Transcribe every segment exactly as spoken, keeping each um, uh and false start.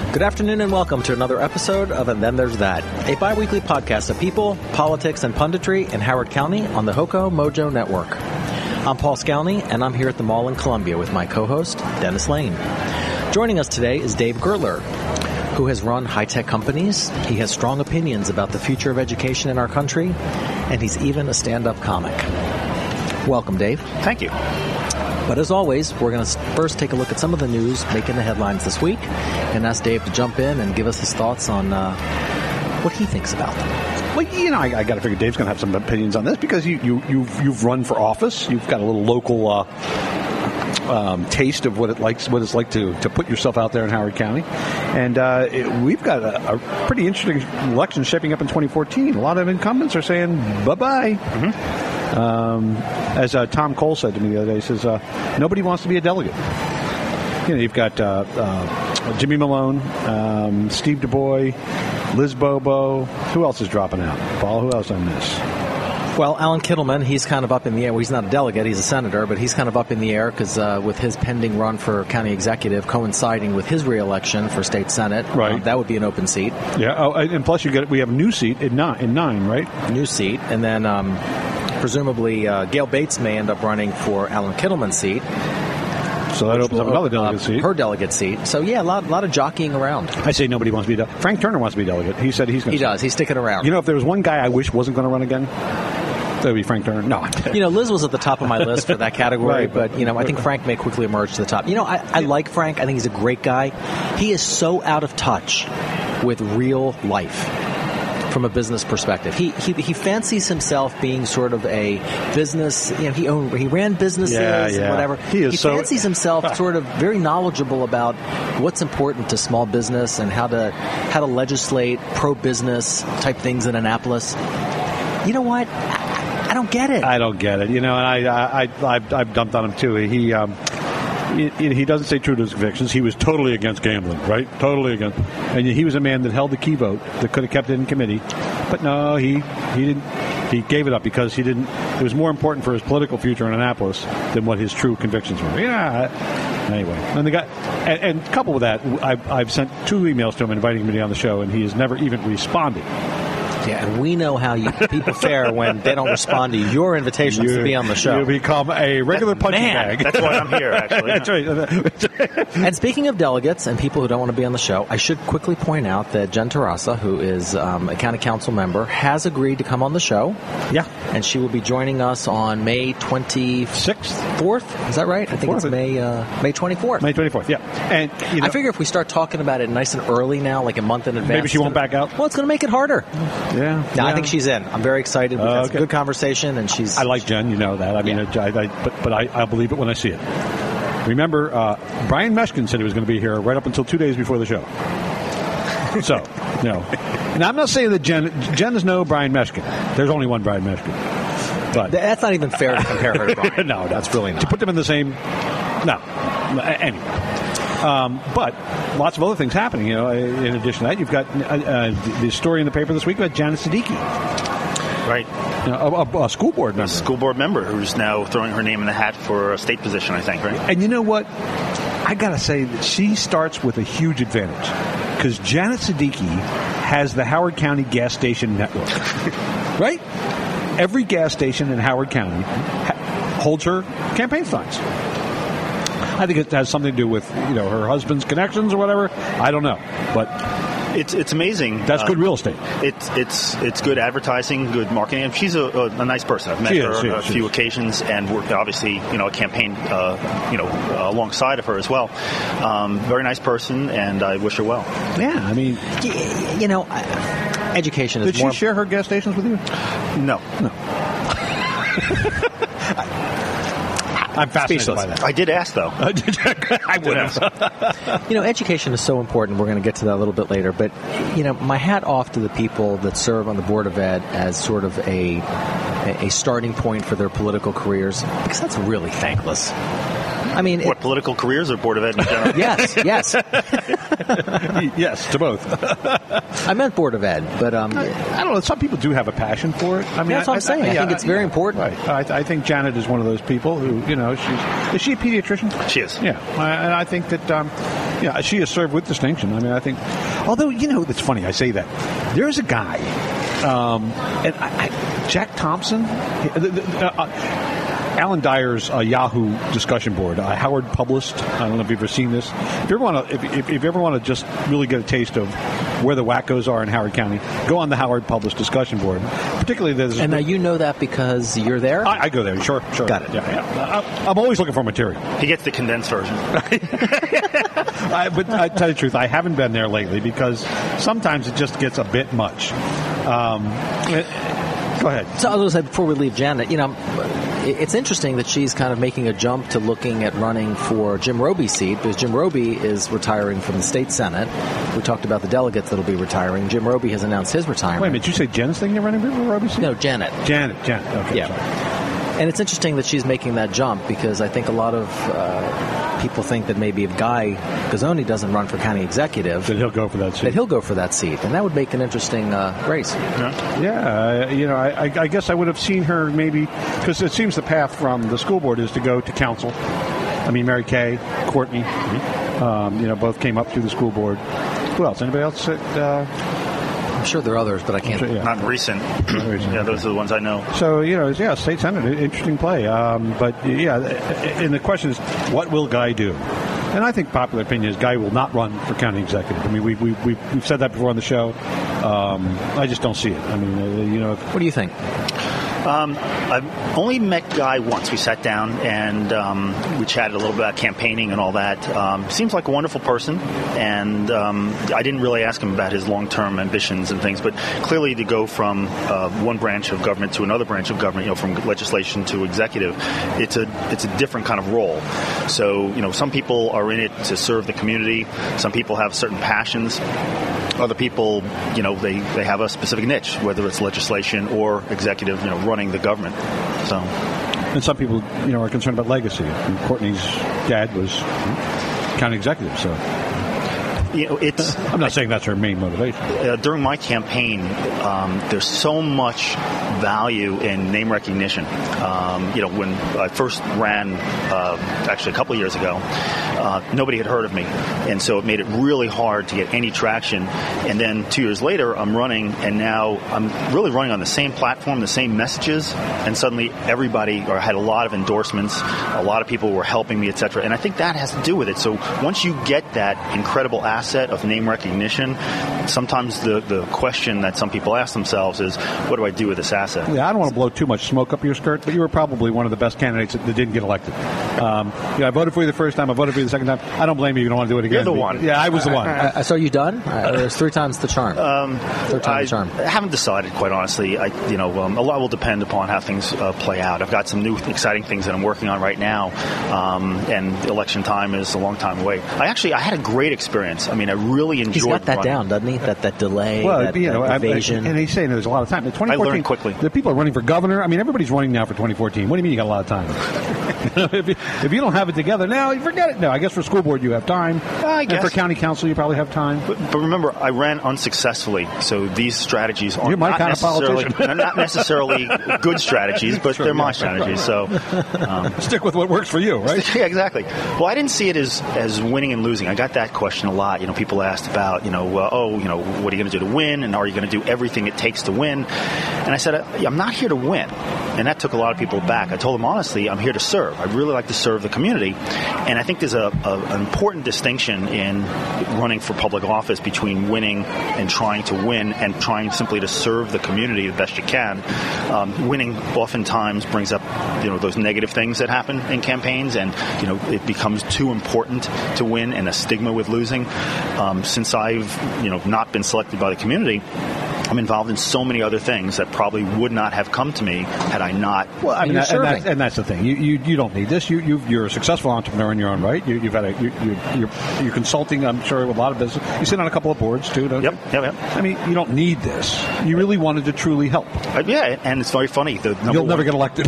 Good afternoon and welcome to another episode of And Then There's That, a bi-weekly podcast of people, politics, and punditry in Howard County on the Hoco Mojo Network. I'm Paul Scowney, and I'm here at the mall in Columbia with my co-host, Dennis Lane. Joining us today is Dave Gertler, who has run high-tech companies. He has strong opinions about the future of education in our country, and he's even a stand-up comic. Welcome, Dave. Thank you. But as always, we're going to first take a look at some of the news making the headlines this week and ask Dave to jump in and give us his thoughts on uh, what he thinks about them. Well, you know, I, I got to figure Dave's going to have some opinions on this because you, you, you've, you've run for office. You've got a little local uh, um, taste of what it likes, what it's like to, to put yourself out there in Howard County. And uh, it, we've got a, a pretty interesting election shaping up in twenty fourteen. A lot of incumbents are saying bye-bye. Mm-hmm. Um, as uh, Tom Cole said to me the other day, he says, uh, nobody wants to be a delegate. You know, you've got uh, uh, Jimmy Malone, um, Steve Du Bois, Liz Bobo. Who else is dropping out? Paul, who else I miss? Well, Alan Kittleman, he's kind of up in the air. Well, he's not a delegate, he's a senator, but he's kind of up in the air because uh, with his pending run for county executive coinciding with his re-election for state senate, right. um, that would be an open seat. Yeah, oh, and plus you get we have a new seat in nine, in nine right? New seat, and then um, presumably uh, Gail Bates may end up running for Alan Kittleman's seat. So that opens up another delegate uh, seat. Her delegate seat. So, yeah, a lot, lot of jockeying around. I say nobody wants to be delegate. Frank Turner wants to be delegate. He said he's going to. He does. He's sticking around. You know, if there was one guy I wish wasn't going to run again, that would be Frank Turner. No. You know, Liz was at the top of my list for that category, right. but, you know, I think Frank may quickly emerge to the top. You know, I, I like Frank. I think he's a great guy. He is so out of touch with real life from a business perspective. He he, he fancies himself being sort of a business, you know, he owned, he ran businesses yeah, yeah. and whatever. He, is he so, fancies himself sort of very knowledgeable about what's important to small business and how to how to legislate pro-business type things in Annapolis. You know what? I, I don't get it. I don't get it. You know, and I, I, I, I've, I've dumped on him too. He, um, he, he doesn't stay true to his convictions. He was totally against gambling, right? Totally against. And he was a man that held the key vote that could have kept it in committee, but no, he, he didn't. He gave it up because he didn't. It was more important for his political future in Annapolis than what his true convictions were. Yeah. Anyway, and the guy, and, and coupled with that, I've, I've sent two emails to him inviting him to be on the show, and he has never even responded. Yeah, and we know how you people fare when they don't respond to your invitations you, to be on the show. You become a regular that, punching man, bag. That's why I'm here, actually. That's right. And speaking of delegates and people who don't want to be on the show, I should quickly point out that Jen Terrassa, who is um, a county council member, has agreed to come on the show. Yeah. And she will be joining us on May twenty-sixth, fourth? Is that right? I think fourth. It's May uh, May twenty-fourth. May twenty-fourth, yeah. And you know, I figure if we start talking about it nice and early now, like a month in advance. Maybe she won't gonna, back out? Well, it's going to make it harder. Yeah. No, yeah. I think she's in. I'm very excited. We've uh, had okay. some good conversation, and she's... I like Jen, you know that. I mean, Yeah. I, I, but, but I, I believe it when I see it. Remember, uh, Brian Meshkin said he was going to be here right up until two days before the show. So, you know. And I'm not saying that Jen, Jen is no Brian Meshkin. There's only one Brian Meshkin. But That's not even fair to compare her to Brian. no, that's really not. To put them in the same... No. Anyway. Um, but lots of other things happening, you know. In addition to that, you've got uh, uh, the story in the paper this week about Janet Siddiqui. Right. You know, a, a, a school board member. A school board member who's now throwing her name in the hat for a state position, I think, right? And you know what? I got to say that she starts with a huge advantage because Janet Siddiqui has the Howard County gas station network. Right? Every gas station in Howard County ha- holds her campaign signs. I think it has something to do with, you know, her husband's connections or whatever. I don't know. But It's it's amazing. that's uh, good real estate. It's it's it's good advertising, good marketing, and she's a, a, a nice person. I've met She her is, she on a is, she few is. occasions, and worked obviously, you know, a campaign, uh, you know, uh, alongside of her as well. Um, very nice person, and I wish her well. Yeah, I mean, Y- You know, I- education is did she more... share her gas stations with you? No, No. I'm fascinated Speechless. by that. I did ask though. I would have. You know, education is so important. We're going to get to that a little bit later. But, you know, my hat off to the people that serve on the Board of Ed as sort of a a starting point for their political careers, because that's really thankless. I mean, What, it, political careers or Board of Ed in general? yes, yes. Yes, to both. I meant Board of Ed, but um, I, I don't know. Some people do have a passion for it. I mean, That's what I, I'm saying. I yeah, think it's very yeah, important. Right. I, th- I think Janet is one of those people who, you know, she's is she a pediatrician? She is. Yeah, I, and I think that um, Yeah, she has served with distinction. I mean, I think, although, you know, it's funny, I say that. There's a guy, um, and I, I, Jack Thompson, uh, uh, Alan Dyer's uh, Yahoo discussion board, uh, Howard published. I don't know if you've ever seen this. If you ever want to, if, if, if you ever want to just really get a taste of where the wackos are in Howard County, go on the Howard published discussion board. Particularly, there's and now you know that because you're there. I, I go there. Sure, sure. Got it. Yeah, yeah. I, I'm always looking for material. He gets the condensed version. I, but I tell you the truth, I haven't been there lately because sometimes it just gets a bit much. Um, go ahead. So I was going to say before we leave Janet, you know, it's interesting that she's kind of making a jump to looking at running for Jim Roby's seat, because Jim Roby is retiring from the state senate. We talked about the delegates that will be retiring. Jim Roby has announced his retirement. Wait a minute, did you say Jen's thing you're running for Roby's seat? No, Janet. Janet, Janet. Okay, yeah. Sorry. And it's interesting that she's making that jump, because I think a lot of uh, people think that maybe if Guy Gazzone doesn't run for county executive, that he'll go for that seat. That he'll go for that seat, and that would make an interesting uh, race. Yeah, yeah uh, you know, I, I guess I would have seen her maybe, because it seems the path from the school board is to go to council. I mean, Mary Kay, Courtney, mm-hmm. um, you know, both came up through the school board. Who else? Anybody else that? Uh, I'm sure there are others, but I can't. Sure, yeah. Not recent. Not recent. Yeah, those are the ones I know. So, you know, yeah, state senate, interesting play. Um, but, yeah, and the question is, what will Guy do? And I think popular opinion is Guy will not run for county executive. I mean, we, we, we, we've said that before on the show. Um, I just don't see it. I mean, uh, you know. What do you think? Um, I've only met Guy once. We sat down and um, we chatted a little bit about campaigning and all that. Um, seems like a wonderful person, and um, I didn't really ask him about his long-term ambitions and things, but clearly to go from uh, one branch of government to another branch of government, you know, from legislation to executive, it's a it's a different kind of role. So, you know, some people are in it to serve the community. Some people have certain passions. Other people, you know, they, they have a specific niche, whether it's legislation or executive, you know, running the government. So, and some people, you know, are concerned about legacy. And Courtney's dad was county executive, so. You know, it's. I'm not saying that's her main motivation. Uh, during my campaign, um, there's so much value in name recognition. Um, you know, when I first ran, uh, actually a couple of years ago, uh, nobody had heard of me, and so it made it really hard to get any traction. And then two years later, I'm running, and now I'm really running on the same platform, the same messages, and suddenly everybody, or I had a lot of endorsements, a lot of people were helping me, et cetera. And I think that has to do with it. So once you get that incredible asset asset of name recognition, sometimes the, the question that some people ask themselves is, what do I do with this asset? Yeah, I don't want to blow too much smoke up your skirt, but you were probably one of the best candidates that, that didn't get elected. Um, you know, I voted for you the first time. I voted for you the second time. I don't blame you. You don't want to do it again. You're the one. Yeah, I was the one. Uh, so are you done? Uh, there's three times the charm. Um, Third time I the charm. haven't decided, quite honestly. I, you know, um, a lot will depend upon how things uh, play out. I've got some new exciting things that I'm working on right now, um, and election time is a long time away. I actually, I had a great experience. I mean, I really enjoyed. He's got that running. down, doesn't he? That that delay, well, that, you know, that I, evasion. and he's saying there's a lot of time. The twenty fourteen, I learned quickly. The people are running for governor. I mean, everybody's running now for twenty fourteen. What do you mean you got a lot of time? if, you, if you don't have it together now, you forget it. No, I guess for school board you have time. I guess. And for county council you probably have time. But, but remember, I ran unsuccessfully, so these strategies are You're my not kind of necessarily politician. not necessarily good strategies, but Sure, they're my yeah. strategies. So um, stick with what works for you, right? Yeah, exactly. Well, I didn't see it as, as winning and losing. I got that question a lot. You know, people asked about, you know, uh, oh, you know, what are you going to do to win, and are you going to do everything it takes to win? And I said, I'm not here to win. And that took a lot of people back. I told them, honestly, I'm here to serve. I really like to serve the community. And I think there's a, a, an important distinction in running for public office between winning and trying to win and trying simply to serve the community the best you can. Um, winning oftentimes brings up, you know, those negative things that happen in campaigns, and, you know, it becomes too important to win and a stigma with losing. Um, since I've, you know, not been selected by the community, I'm involved in so many other things that probably would not have come to me had I not. Well, I mean, you're and, serving. that's, and that's the thing. You, you you don't need this. You you you're a successful entrepreneur in your own right. You, you've had a you, you, you're you're consulting. I'm sure with a lot of business. You sit on a couple of boards too, don't Yep, you? yep, yep. I mean, you don't need this. You really wanted to truly help. Uh, yeah, and it's very funny. The number You'll one, never get elected.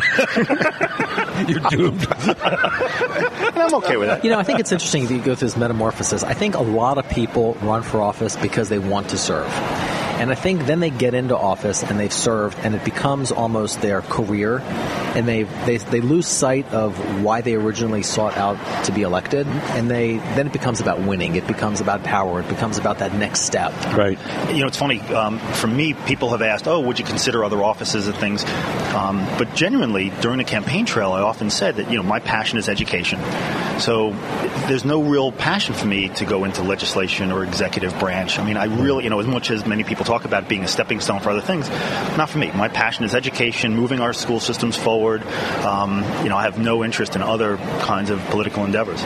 You're doomed. and I'm okay with that. You know, I think it's interesting if you go through this metamorphosis. I think a lot of people run for office because they want to serve. And I think then they get into office and they've served, and it becomes almost their career, and they they they lose sight of why they originally sought out to be elected, and they then it becomes about winning. It becomes about power. It becomes about that next step. Right. You know, it's funny. Um, for me, people have asked, "Oh, would you consider other offices and things?" Um, but genuinely, during the campaign trail, I often said that you know my passion is education. So there's no real passion for me to go into legislation or executive branch. I mean, I really, you know, as much as many people talk about being a stepping stone for other things, not for me. My passion is education, moving our school systems forward. Um, you know, I have no interest in other kinds of political endeavors.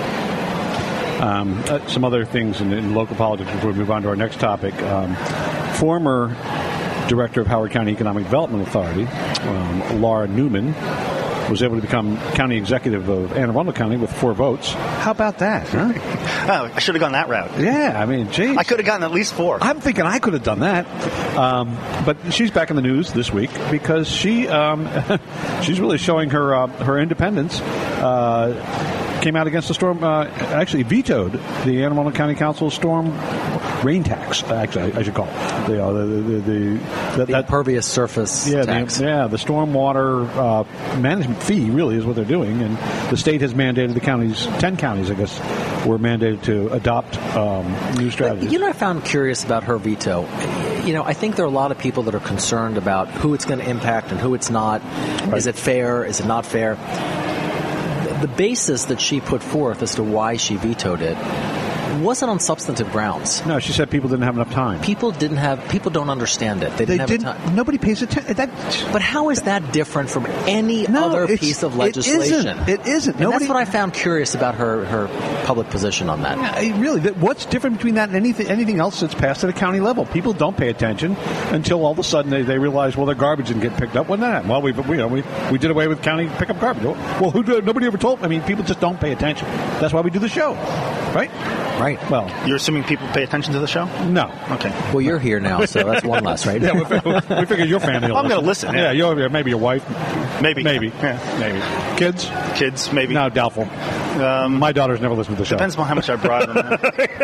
Um, uh, some other things in, in local politics before we move on to our next topic. Um, former Director of Howard County Economic Development Authority, um, Laura Newman, was able to become county executive of Anne Arundel County with four votes. How about that, huh? Oh, I should have gone that route. Yeah, I mean, geez. I could have gotten at least four. I'm thinking I could have done that. Um, but she's back in the news this week because she um, she's really showing her uh, her independence. Uh, came out against the storm, uh, actually vetoed the Anne Arundel County Council's storm rain tax. Actually, I, I should call it the uh, the the, the, the that, impervious surface yeah, tax. The, yeah, the stormwater uh, management fee really is what they're doing, and the state has mandated the counties, ten counties, I guess, were mandated to adopt um, new strategies. You know, I found curious about her veto. You know, I think there are a lot of people that are concerned about who it's going to impact and who it's not. Right. Is it fair? Is it not fair? The basis that she put forth as to why she vetoed it wasn't on substantive grounds. No, she said people didn't have enough time. People didn't have. People don't understand it. They didn't they have didn't, time. Nobody pays attention. That, but how is that different from any no, other piece of legislation? It isn't. It isn't. And Nobody, that's what I found curious about her, her public position on that. Yeah, really, what's different between that and anything anything else that's passed at a county level? People don't pay attention until all of a sudden they, they realize, well, their garbage didn't get picked up. When that happened? Well, we we, you know, we we did away with county pickup garbage. Well, who did? Nobody ever told. I mean, people just don't pay attention. That's why we do the show, right? Right. Well, you're assuming people pay attention to the show? No. Okay. Well, you're here now, so that's one less, right? Yeah, we figured, we figured your family. I'm going to listen. Yeah, yeah you're, maybe your wife. Maybe. Maybe. Yeah. Maybe. Kids? Kids, maybe. No, doubtful. Um, My daughter's never listened to the show. Depends on how much I bribe them.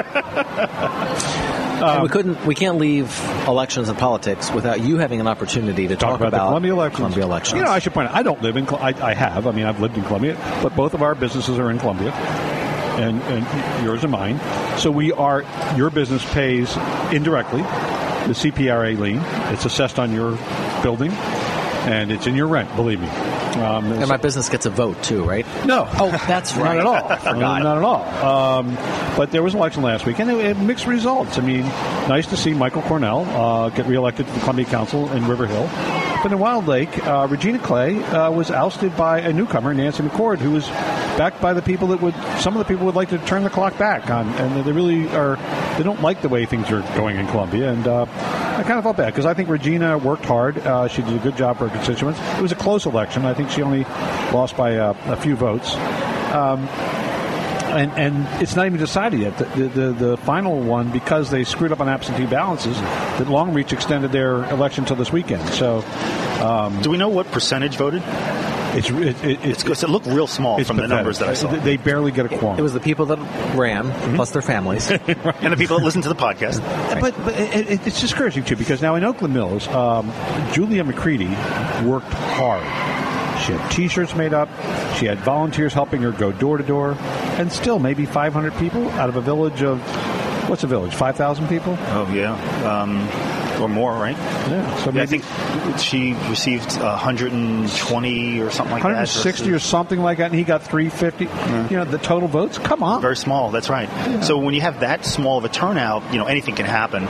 Um, we couldn't. We can't leave elections and politics without you having an opportunity to talk, talk about, about the Columbia elections. Columbia elections. You know, I should point out, I don't live in. I, I have. I mean, I've lived in Columbia, but both of our businesses are in Columbia. And, and yours and mine. So we are, your business pays indirectly the C P R A lien. It's assessed on your building, and it's in your rent, believe me. Um, and my business gets a vote, too, right? No. Oh, that's right. Not at all. I forgot. Not at all. Um, but there was an election last week, and it, it mixed results. I mean, nice to see Michael Cornell uh, get reelected to the Columbia Council in River Hill. But in Wild Lake, uh, Regina Clay uh, was ousted by a newcomer, Nancy McCord, who was backed by the people that would, some of the people would like to turn the clock back on, and they really are, they don't like the way things are going in Columbia, and uh, I kind of felt bad, because I think Regina worked hard. Uh, she did a good job for her constituents. It was a close election. I think she only lost by uh, a few votes. Um, And, and it's not even decided yet. The, the, the, the final one, because they screwed up on absentee balances, that Longreach extended their election till this weekend. So, um, do we know what percentage voted? It's it, it, it's, it's, it looked real small from pathetic. The numbers that I saw. They barely get a quorum. It was the people that ran, mm-hmm. plus their families. And the people that listened to the podcast. Right. But, but it, it, it's discouraging, too, because now in Oakland Mills, um, Julia McCready worked hard. She had T-shirts made up. She had volunteers helping her go door to door, and still maybe five hundred people out of a village of what's a village? five thousand people? Oh yeah, um, or more, right? Yeah. So yeah, I think she received one hundred twenty or something like one hundred sixty that. or something like that, and he got three fifty. Yeah. You know, the total votes. Come on. Very small. That's right. Yeah. So when you have that small of a turnout, you know, anything can happen.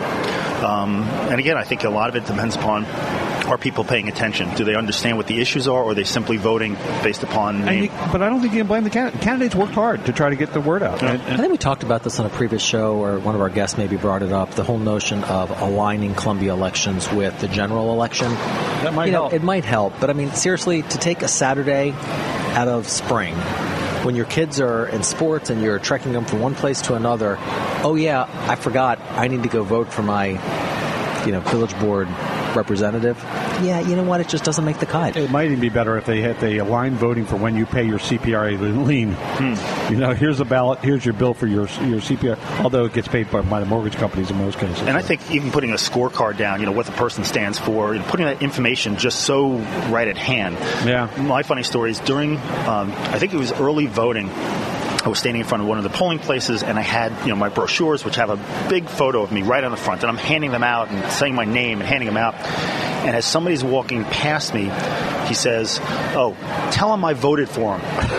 Um, and again, I think a lot of it depends upon. Are people paying attention? Do they understand what the issues are, or are they simply voting based upon name? You, but I don't think you can blame the candidate. Candidates worked hard to try to get the word out. Yeah. And, and I think we talked about this on a previous show, or one of our guests maybe brought it up, the whole notion of aligning Columbia elections with the general election. That might you know, help. It might help, but I mean, seriously, to take a Saturday out of spring, when your kids are in sports and you're trekking them from one place to another, oh yeah, I forgot, I need to go vote for my, you know, village board representative, yeah, you know what? It just doesn't make the cut. It might even be better if they had they align voting for when you pay your C P R A lien. Hmm. You know, here's a ballot, here's your bill for your your C P R, although it gets paid by, by the mortgage companies in most cases. And I think even putting a scorecard down, you know, what the person stands for, and putting that information just so right at hand. Yeah. My funny story is during, um, I think it was early voting, I was standing in front of one of the polling places, and I had, you know, my brochures, which have a big photo of me right on the front, and I'm handing them out and saying my name and handing them out. And as somebody's walking past me, he says, "Oh, tell him I voted for him."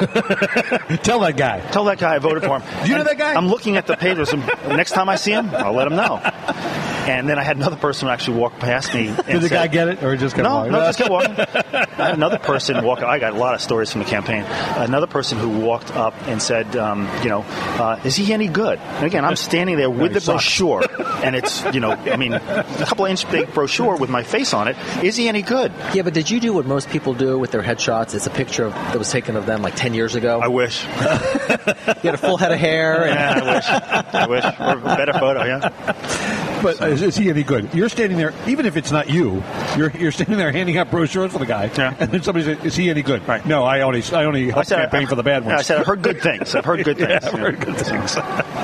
Tell that guy. Tell that guy I voted for him. Do you and know that guy? I'm looking at the papers, and next time I see him, I'll let him know. And then I had another person actually walk past me. And Did the said, guy get it, or just kept no, walking? no, just kept walking. I had another person walk. I got a lot of stories from the campaign. Another person who walked up and said, um, "You know, uh, is he any good?" And again, I'm standing there with No, the sucks. brochure, and it's, you know, I mean, a couple of inch big brochure with my face on it. Is he any good? Yeah, but did you do what most people do with their headshots? It's a picture of, that was taken of them like ten years ago. I wish. You had a full head of hair. And Yeah, I wish. I wish. Or a better photo, yeah. But is, is he any good? You're standing there, even if it's not you, you're you're standing there handing out brochures for the guy, Yeah. and then somebody says, "Is he any good?" Right. No, I only I only help campaign for the bad ones. Yeah, I said I've heard good things. I've heard good things. Yeah, I've heard good things.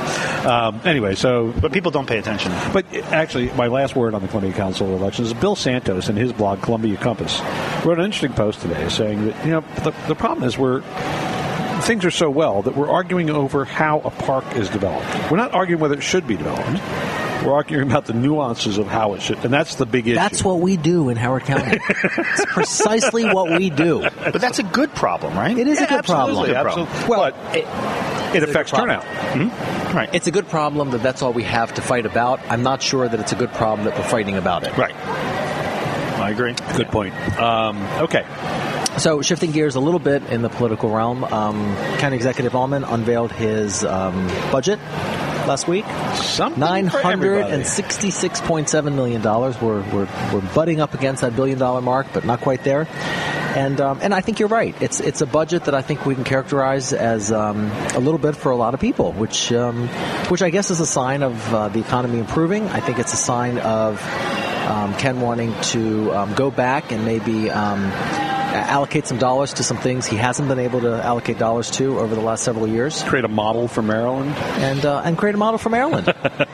um, anyway, so But people don't pay attention. But actually, my last word on the Columbia Council elections is Bill Santos in his blog, Columbia Compass, wrote an interesting post today saying that, you know, the, the problem is we're things are so well that we're arguing over how a park is developed. We're not arguing whether it should be developed. We're arguing about the nuances of how it should, and that's the big issue. That's what we do in Howard County. It's precisely what we do. But that's a good problem, right? It is Yeah, a good absolutely, problem. absolutely. Well, But it, it it's a affects good problem. turnout. Mm-hmm. Right. It's a good problem that that's all we have to fight about. I'm not sure that it's a good problem that we're fighting about it. Right. I agree. Good point. Um, okay. So shifting gears a little bit in the political realm, um, County Executive Allman unveiled his um, budget last week. Something nine for hundred everybody. sixty-six point seven million dollars. We're, we're, we're butting up against that billion dollar mark, but not quite there. And um, and I think you're right. It's it's a budget that I think we can characterize as um, a little bit for a lot of people, which um, which I guess is a sign of uh, the economy improving. I think it's a sign of um, Ken wanting to um, go back and maybe um, allocate some dollars to some things he hasn't been able to allocate dollars to over the last several years, Create a model for Maryland. and uh, and create a model for Maryland.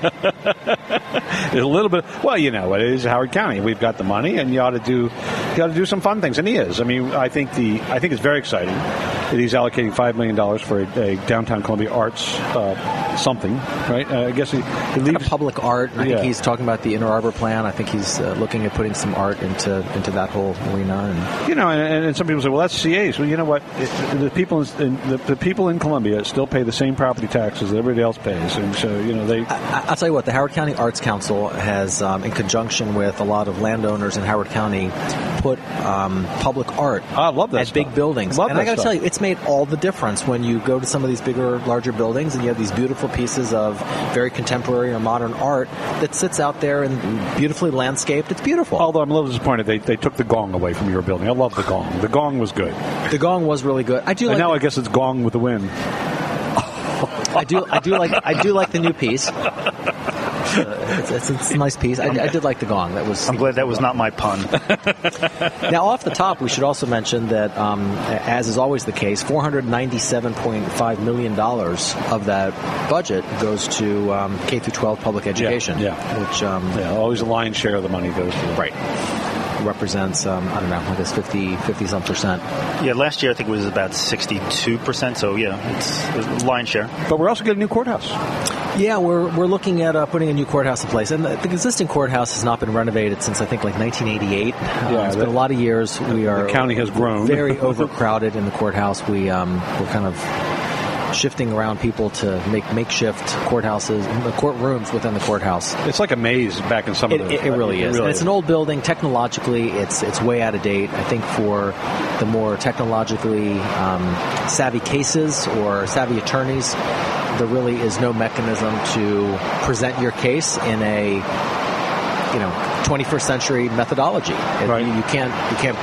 A little bit. Well, you know, it is Howard County. We've got the money, and you ought to do, you ought to do some fun things. And he is. I mean, I think the, I think it's very exciting that he's allocating five million dollars for a, a downtown Columbia arts uh, something. Right? Uh, I guess he, he Kind leaves of public art. I Yeah. think he's talking about the Inner Arbor plan. I think he's uh, looking at putting some art into into that whole arena. And You know, and, and some people say, "Well, that's C A's." Well, you know what? It, the people in the, the people in Columbia still pay the same property taxes that everybody else pays, and so you know they. I, I'll tell you what, the Howard County Arts Council has, um, in conjunction with a lot of landowners in Howard County, put um, public art I love that at stuff. big buildings. Love and that I got to stuff. tell you, it's made all the difference when you go to some of these bigger, larger buildings and you have these beautiful pieces of very contemporary or modern art that sits out there and beautifully landscaped. It's beautiful. Although I'm a little disappointed they, they took the gong away from your building. I love the gong. The gong was good. The gong was really good. I do. And Like now the- I guess it's gong with the wind. I do. I do like. I do like the new piece. Uh, it's, it's, it's a nice piece. I, I did like the gong. That was. I'm glad that was not my pun. Now, off the top, we should also mention that, um, as is always the case, four hundred ninety-seven point five million dollars of that budget goes to um, K through twelve public education. yeah. Which um, Yeah, always a lion's share of the money goes to right represents um, I don't know, I guess fifty, fifty some percent. Yeah, last year I think it was about sixty-two percent, so yeah, it's a lion's share. But we're also getting a new courthouse. Yeah, we're we're looking at uh, putting a new courthouse in place, and the, the existing courthouse has not been renovated since I think like nineteen eighty-eight. Yeah, uh, it's the- been a lot of years. We are the county has grown. very overcrowded in the courthouse. We um, we're kind of shifting around people to make makeshift courthouses, the courtrooms within the courthouse. It's like a maze back in some It, of the... it, it really is. And it's an old building. Technologically, it's it's way out of date. I think for the more technologically um, savvy cases or savvy attorneys, there really is no mechanism to present your case in a you know twenty-first century methodology. If Right. You, you can't you can't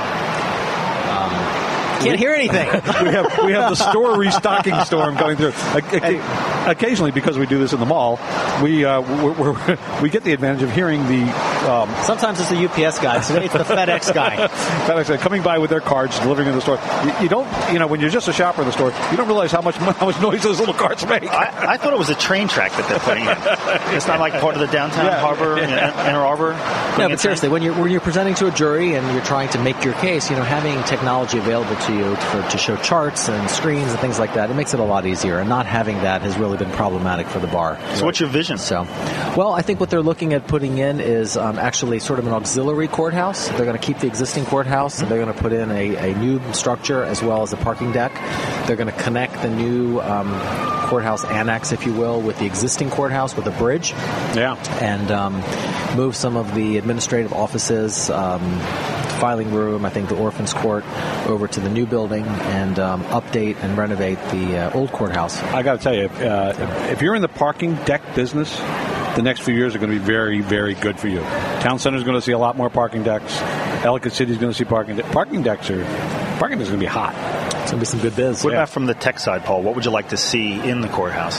um, can't hear anything. we have we have the store restocking storm going through. Occasionally, because we do this in the mall, we uh, we're, we're, we get the advantage of hearing the Um, Sometimes it's the U P S guy. Today it's the FedEx guy. FedEx guy coming by with their cards, delivering in the store. You, you don't, you know, when you're just a shopper in the store, you don't realize how much how much noise those little carts make. I, I thought it was a train track that they're putting in. It's not like part of the downtown Yeah. harbor, Yeah. you know, Ann Arbor. No, but seriously, when you're when you're presenting to a jury and you're trying to make your case, you know, having technology available to you for, to show charts and screens and things like that, it makes it a lot easier. And not having that has really been problematic for the bar. So, what's your vision? So, well, I think what they're looking at putting in is um, actually sort of an auxiliary courthouse. They're going to keep the existing courthouse, and they're going to put in a, a new structure as well as a parking deck. They're going to connect the new um, courthouse annex, if you will, with the existing courthouse with a bridge. Yeah. And um, move some of the administrative offices, um, filing room, I think the orphans court, over to the new building and um, update and renovate the uh, old courthouse. I got to tell you, uh, if you're in the parking deck business, the next few years are going to be very, very good for you. Town Center is going to see a lot more parking decks. Ellicott City is going to see parking decks. Parking decks are parking is going to be hot. It's going to be some good biz. What Yeah. about from the tech side, Paul? What would you like to see in the courthouse?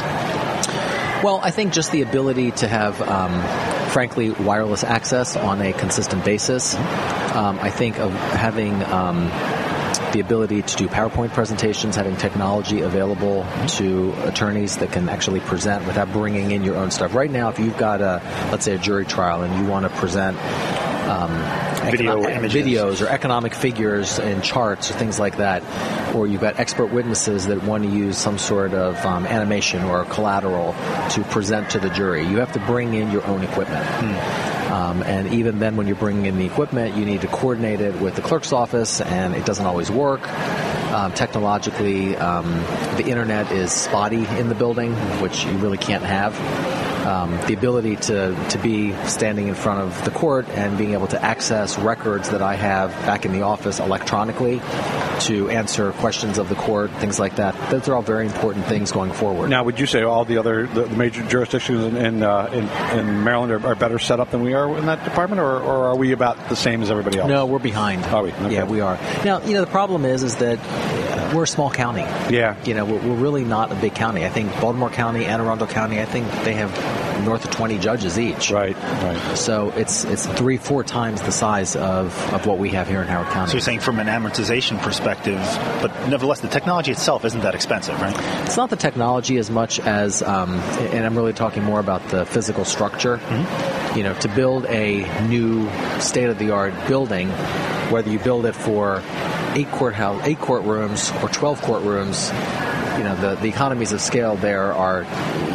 Well, I think just the ability to have, um, frankly, wireless access on a consistent basis. Um, I think of having um, the ability to do PowerPoint presentations, having technology available to attorneys that can actually present without bringing in your own stuff. Right now, if you've got a, let's say, a jury trial and you want to present um, Video econo- images. videos or economic figures and charts or things like that, or you've got expert witnesses that want to use some sort of um, animation or collateral to present to the jury, you have to bring in your own equipment. Hmm. Um, and even then, when you're bringing in the equipment, you need to coordinate it with the clerk's office, and it doesn't always work. Um, technologically, um, the internet is spotty in the building, which you really can't have. Um, the ability to, to be standing in front of the court and being able to access records that I have back in the office electronically to answer questions of the court, things like that. Those are all very important things going forward. Now, would you say all the other the, the major jurisdictions in in, uh, in, in Maryland are, are better set up than we are in that department, or, or are we about the same as everybody else? No, we're behind. Are we? Okay. Yeah, we are. Now, you know, the problem is, is that we're a small county. Yeah. You know, we're, we're really not a big county. I think Baltimore County, Anne Arundel County, I think they have north of twenty judges each. Right, right. So it's it's three, four times the size of, of what we have here in Howard County. So you're saying from an amortization perspective, but nevertheless, the technology itself isn't that expensive, right? It's not the technology as much as, um, and I'm really talking more about the physical structure. Mm-hmm. You know, to build a new state-of-the-art building, whether you build it for eight courthouse, eight courtrooms or twelve courtrooms, you know, the, the economies of scale there are.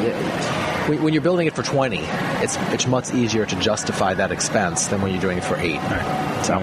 When, when you're building it for twenty, it's it's much easier to justify that expense than when you're doing it for eight. Right. So.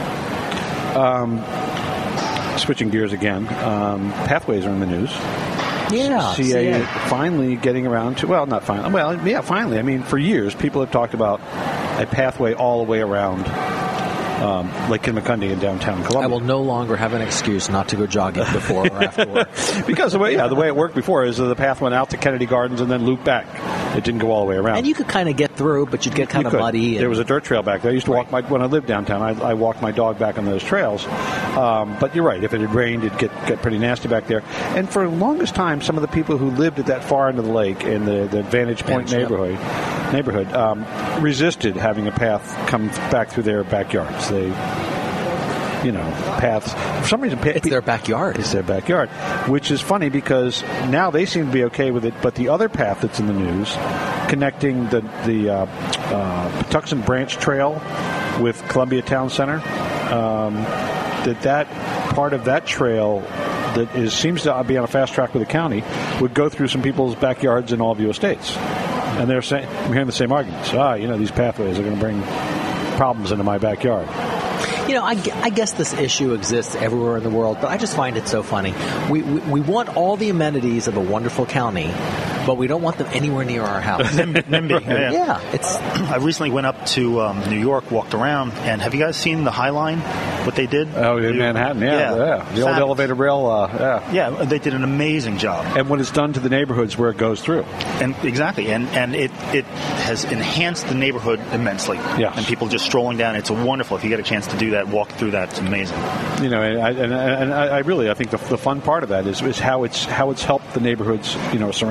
Um, switching gears again, um, pathways are in the news. Yeah, C A C A. finally getting around to, well, not finally, well, yeah, finally. I mean, for years, people have talked about a pathway all the way around um, Lake Kimmacundy in downtown Columbia. I will no longer have an excuse not to go jogging before or after work. Because the way, yeah, the way it worked before is that the path went out to Kennedy Gardens and then looped back. It didn't go all the way around. And you could kind of get through, but you'd get kind You of could. muddy. And There was a dirt trail back there. I used to walk Right. my when I lived downtown. I, I walked my dog back on those trails. Um, but you're right. If it had rained, it'd get get pretty nasty back there. And for the longest time, some of the people who lived at that far end of the lake in the, the Vantage Point Vantage, neighborhood neighborhood um, resisted having a path come back through their backyards. They, you know, paths. For some reason, pa- it's their backyard. It's their backyard, which is funny because now they seem to be okay with it. But the other path that's in the news, connecting the the uh, uh, Patuxent Branch Trail with Columbia Town Center, um, that that part of that trail that is seems to be on a fast track with the county would go through some people's backyards in Allview Estates, and they're saying we're hearing the same arguments. Ah, you know, these pathways are going to bring problems into my backyard. You know, I, gu- I guess this issue exists everywhere in the world, but I just find it so funny. We, we we want all the amenities of a wonderful county, but we don't want them anywhere near our house. NIMBY. Yeah. Yeah, it's I recently went up to um, New York, walked around, and have you guys seen the High Line? What they did? Oh, in Manhattan, yeah, yeah. The old Fabulous. elevator rail, uh, yeah. Yeah, they did an amazing job. And when it's done to the neighborhoods where it goes through. And exactly, and and it, it has enhanced the neighborhood immensely. Yeah. And people just strolling down, it's a wonderful. If you get a chance to do that, walk through that, it's amazing. You know, and I, and, and I I really, I think the, the fun part of that is, is how it's how it's helped the neighborhoods, you know, surrounding it.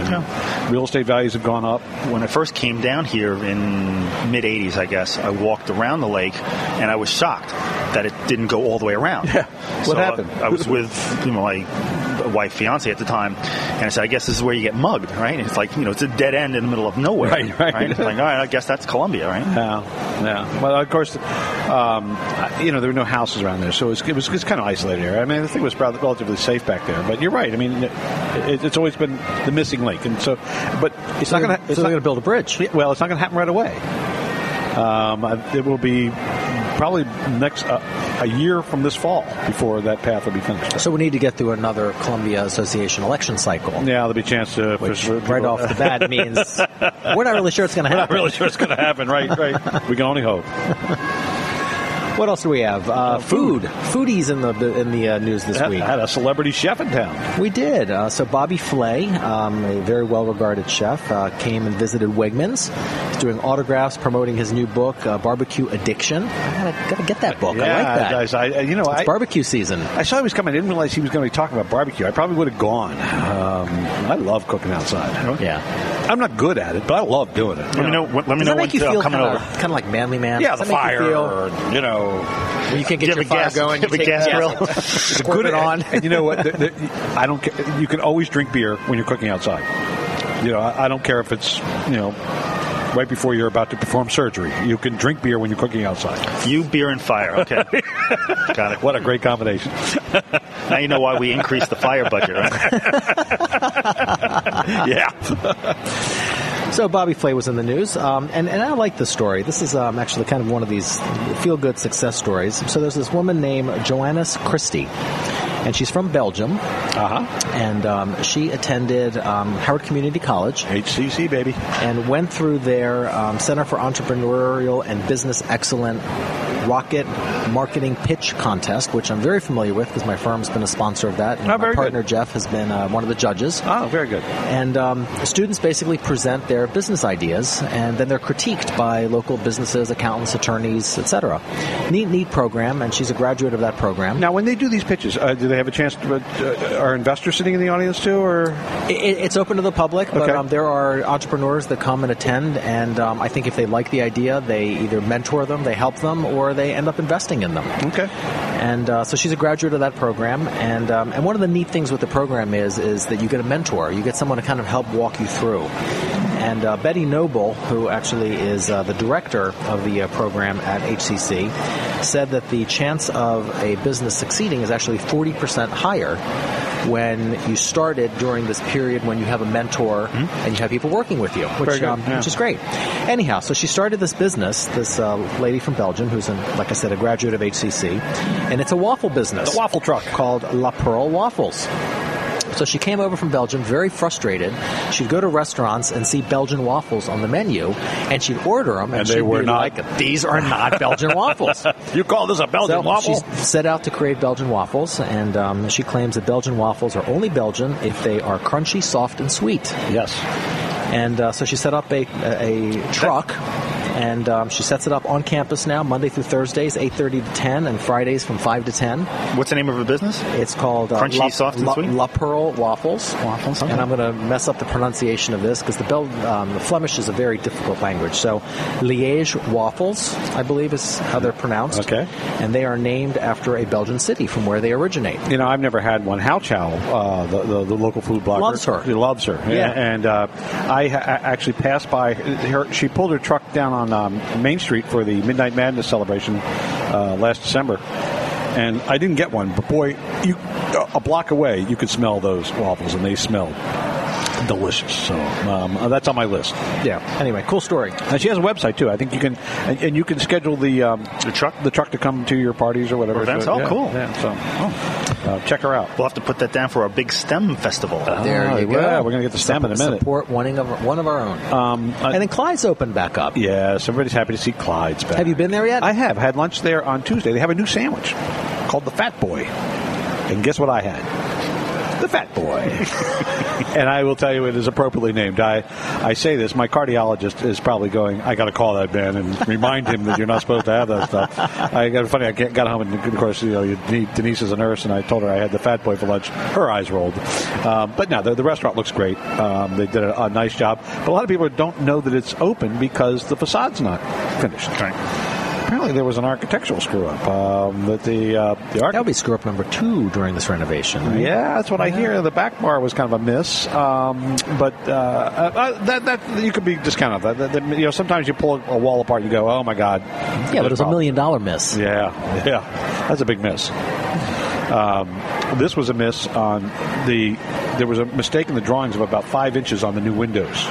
and Yeah. real estate values have gone up. When I first came down here in mid eighties, I guess, I walked around the lake, and I was shocked that it didn't go all the way around. Yeah. What So, happened? I, I was with you know, my wife, fiance at the time, and I said, I guess this is where you get mugged, right? And it's like, you know, it's a dead end in the middle of nowhere. Right, right. It's like, all right, I guess that's Columbia, right? Yeah, yeah. Well, of course, um, you know, there were no houses around there, so it was, it was, it was kind of isolated area. I mean, the thing was probably relatively safe back there. But you're right. I mean, it, it's always been the missing link, and so, but it's So not going to. so It's they're not going to build a bridge. Well, it's not going to happen right away. Um, it will be probably next uh, a year from this fall before that path will be finished. So we need to get through another Columbia Association election cycle. Yeah, there'll be a chance to. Which for, right off the bat means we're not really sure it's going to We're happen. not really sure it's going to happen. Right, right. We can only hope. What else do we have? Uh, food. Foodies in the in the uh, news this Had, week. had a celebrity chef in town. We did. Uh, so Bobby Flay, um, a very well-regarded chef, uh, came and visited Wegmans. He's doing autographs, promoting his new book, uh, Barbecue Addiction. I gotta, gotta get that book. Yeah, I like that. guys, I, you know, It's I, barbecue season. I saw he was coming. I didn't realize he was going to be talking about barbecue. I probably would have gone. Um, I love cooking outside. Yeah. I'm not good at it, but I love doing it. Let me know. Let me Does know that make when you uh, feel coming kinda, over. kind of like Manly Man? Yeah, Does the that make you fire, feel- or, you know. When you can't Do get you your have a fire gas- going, do you you have a take gas gas grill? squirt it on. And you know what? The, the, I don't. ca- You can always drink beer when you're cooking outside. You know, I, I don't care if it's you know right before you're about to perform surgery. You can drink beer when you're cooking outside. You, beer, and fire. Okay. Got it. What a great combination. Now you know why we increased the fire budget, right? Yeah. So Bobby Flay was in the news, um, and, and I like this story. This is um, actually kind of one of these feel-good success stories. So there's this woman named Joannis Christie, and she's from Belgium, Uh huh. and um, she attended um, Howard Community College H C C, baby. and went through their um, Center for Entrepreneurial and Business Excellence Rocket Marketing Pitch Contest, which I'm very familiar with because my firm's been a sponsor of that. And Oh, my very partner good. Jeff has been uh, one of the judges. Oh, very good. And um, students basically present their business ideas, and then they're critiqued by local businesses, accountants, attorneys, et cetera. Neat, neat program, and she's a graduate of that program. Now, when they do these pitches, uh, do they have a chance to? Uh, are investors sitting in the audience too, or? It, it's open to the public, but Okay. um, there are entrepreneurs that come and attend, and um, I think if they like the idea, they either mentor them, they help them, or they end up investing in them. Okay. And uh, so she's a graduate of that program, and um, and one of the neat things with the program is is that you get a mentor, you get someone to kind of help walk you through. And uh, Betty Noble, who actually is uh, the director of the uh, program at H C C, said that the chance of a business succeeding is actually forty percent higher when you started during this period when you have a mentor and you have people working with you, Very which, good, um, yeah. which is great. Anyhow, so she started this business, this uh, lady from Belgium, who's, an, like I said, a graduate of H C C, and it's a waffle business. The waffle truck. Called La Pearl Waffles. So she came over from Belgium very frustrated. She'd go to restaurants and see Belgian waffles on the menu, and she'd order them, and, And they she'd were be not. like, these are not Belgian waffles. You call this a Belgian So waffle? she set out to create Belgian waffles, and um, she claims that Belgian waffles are only Belgian if they are crunchy, soft, and sweet. Yes. And uh, so she set up a, a, a truck, and um, she sets it up on campus now, Monday through Thursdays, eight thirty to ten, and Fridays from five to ten. What's the name of her business? It's called uh, Crunchy, La, soft, and La, sweet? La Pearl Waffles. Waffles, okay. And I'm going to mess up the pronunciation of this because the, Bel- um, the Flemish is a very difficult language. So Liège Waffles, I believe is how they're pronounced. Okay. And they are named after a Belgian city from where they originate. You know, I've never had one. Hao Chow, uh, the, the the local food blogger, Loves her. He loves her. Yeah. And uh, I ha- actually passed by her. She pulled her truck down on um, Main Street for the Midnight Madness celebration uh, last December, and I didn't get one. But boy, you a block away, you could smell those waffles, and they smell delicious. So um, uh, that's on my list. Yeah. Anyway, cool story. And she has a website too. I think you can, and, and you can schedule the um, The truck? the truck to come to your parties or whatever. Or events? So, Oh, yeah, cool. Yeah. So uh, check her out. We'll have to put that down for our big STEM festival. There Oh, you go. yeah, we're gonna get the STEM in a minute. Support one of, one of our own. Um, uh, and then Clyde's opened back up. Yes, everybody's happy to see Clyde's back. Have you been there yet? I have. I had lunch there on Tuesday. They have a new sandwich called the Fat Boy. And guess what I had? the Fat Boy. And I will tell you, it is appropriately named. I, I say this, my cardiologist is probably going, I got to call that man and remind him that you're not supposed to have that stuff. I got funny, I got home, and of course, you know, Denise is a nurse, and I told her I had the Fat Boy for lunch. Her eyes rolled. Um, but no, the, the restaurant looks great. Um, they did a, a nice job. But a lot of people don't know that it's open because the facade's not finished. Right. Apparently there was an architectural screw-up. Um, that the, uh, the arch- that would be screw-up number two during this renovation, right? Yeah, that's what I hear. The back bar was kind of a miss. Um, but uh, uh, that, that you could be discounted. That, that, you know, sometimes you pull a wall apart, you go, oh, my God. Yeah, but it was a million-dollar miss. Yeah, yeah. That's a big miss. Um, this was a miss on the... There was a mistake in the drawings of about five inches on the new windows.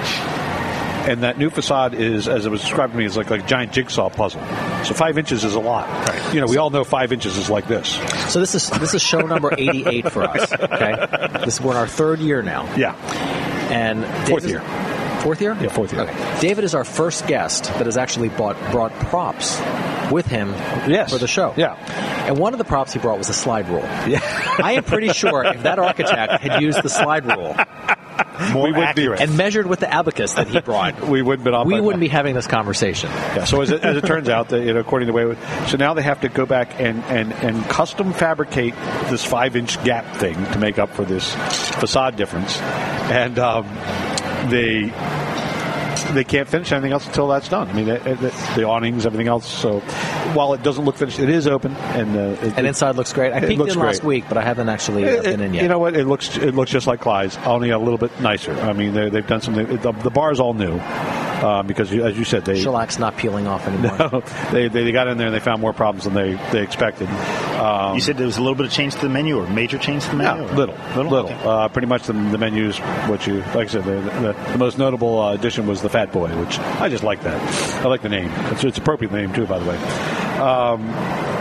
And that new facade is, as it was described to me, is like, like a giant jigsaw puzzle. So five inches is a lot. Right. You know, we all know five inches is like this. So this is this is show number eighty-eight for us. Okay, this we're in our third year now. Yeah, and fourth David, year. Fourth year? Yeah, fourth year. Okay. David is our first guest that has actually bought brought props with him yes. for the show. Yeah. And one of the props he brought was a slide rule. Yeah. I am pretty sure if that architect had used the slide rule more we wouldn't be right. and measured with the abacus that he brought, we wouldn't been off we by wouldn't that. be having this conversation. Yeah. So as it, as it turns out, that, you know, according to the way, it, so now they have to go back and, and, and custom fabricate this five inch gap thing to make up for this facade difference, and um, they. They can't finish anything else until that's done. I mean, it, it, the awnings, everything else. So, while it doesn't look finished, it is open, and uh, it, and inside looks great. I peeked in last great. week, but I haven't actually it, been in yet. You know what? It looks it looks just like Clyde's, only a little bit nicer. I mean, they've done something. The, the bar is all new. Um, because, you, as you said, they shellack's not peeling off anymore. No, they, they they got in there and they found more problems than they, they expected. Um, you said there was a little bit of change to the menu, or major change to the menu? Yeah, little, little. little. Okay. Uh, pretty much the, the menus. What you like I said, the, the, the most notable uh, addition was the Fat Boy, which I just like that. I like the name. It's, it's an appropriate name too, by the way. Um,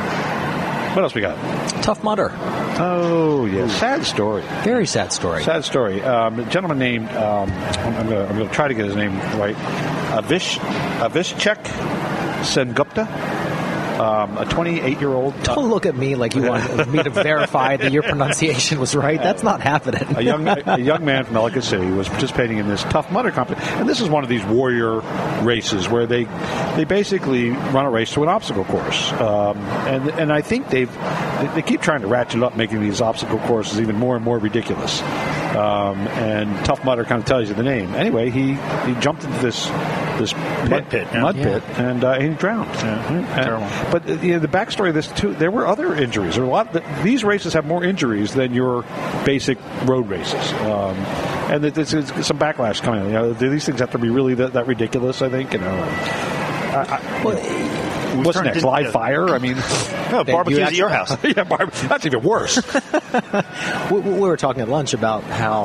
what else we got? Tough Mudder. Oh, yeah. Sad story. Very sad story. Sad story. Um, a gentleman named, um, I'm going I'm to try to get his name right, Avish, Avishchek Sengupta. Um, a twenty-eight-year-old. Don't look at me like you want me to verify that your pronunciation was right. That's not happening. a young a young man from Ellicott City was participating in this Tough Mudder competition, and this is one of these warrior races where they they basically run a race to an obstacle course, um, and and I think they've they keep trying to ratchet up, making these obstacle courses even more and more ridiculous. Um, and Tough Mudder kind of tells you the name. Anyway, he, he jumped into this this pit, mud pit, yeah. mud yeah. pit, and uh, he drowned. Yeah. And, Terrible. But uh, you know, the backstory of this too, there were other injuries. There were a lot. These races have more injuries than your basic road races, um, and there's, there's some backlash coming. You know, do these things have to be really that, that ridiculous? I think. You know. I, I, well, What's next? Live yeah. fire? I mean, no, barbecues you at your house. yeah, bar- that's even worse. we, we were talking at lunch about how,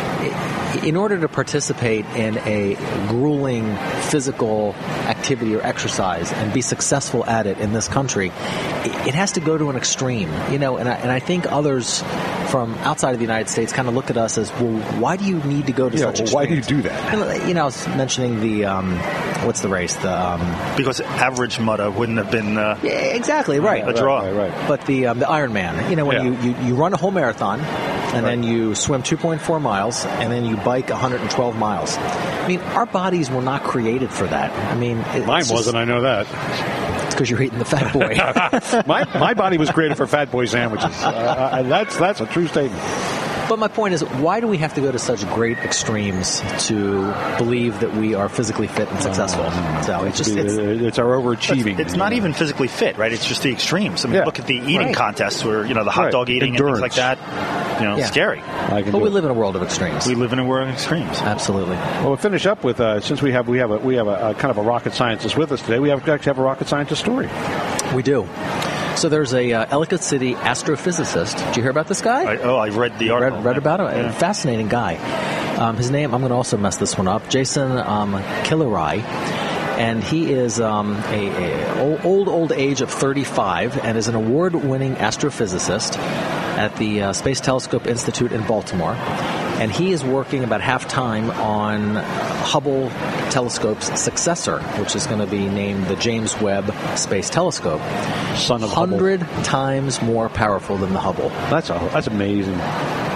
in order to participate in a grueling physical activity or exercise and be successful at it in this country, it has to go to an extreme. You know, and I, and I think others from outside of the United States kind of look at us as, well, why do you need to go to yeah, such well, extremes? Why do you do that? And, you know, I was mentioning the, um, what's the race? The um, Because average Mudder wouldn't have been uh, yeah, exactly, right. a draw. Right, right, right. But the um, the Ironman, you know, when yeah. you, you, you run a whole marathon, and right. then you swim two point four miles, and then you bike one hundred twelve miles. I mean, our bodies were not created for that. I mean, it, mine just, wasn't. I know that. It's because you're eating the Fat Boy. my my body was created for Fat Boy sandwiches. Uh, I, that's that's a true statement. But my point is, why do we have to go to such great extremes to believe that we are physically fit and successful? So it's just it's, it's our overachieving. It's, it's not know. even physically fit, right? It's just the extremes. I mean, yeah. look at the eating right. contests where, you know, the hot right. dog eating Endurance. and things like that. You know, yeah. scary. But we it. live in a world of extremes. We live in a world of extremes. Absolutely. Well, we'll finish up with uh, since we have we have a we have a, a kind of a rocket scientist with us today. We have actually have a rocket scientist story. We do. So there's a uh, Ellicott City astrophysicist. Did you hear about this guy? I, oh, I read the article. Read, read about him. Yeah. A fascinating guy. Um, his name, I'm going to also mess this one up, Jason um, Killerai. And he is um, a, a old, old age of thirty-five and is an award-winning astrophysicist at the uh, Space Telescope Institute in Baltimore. And he is working about half-time on Hubble Telescope's successor, which is going to be named the James Webb Space Telescope. Son of one hundred Hubble. times more powerful than the Hubble. That's a, that's amazing.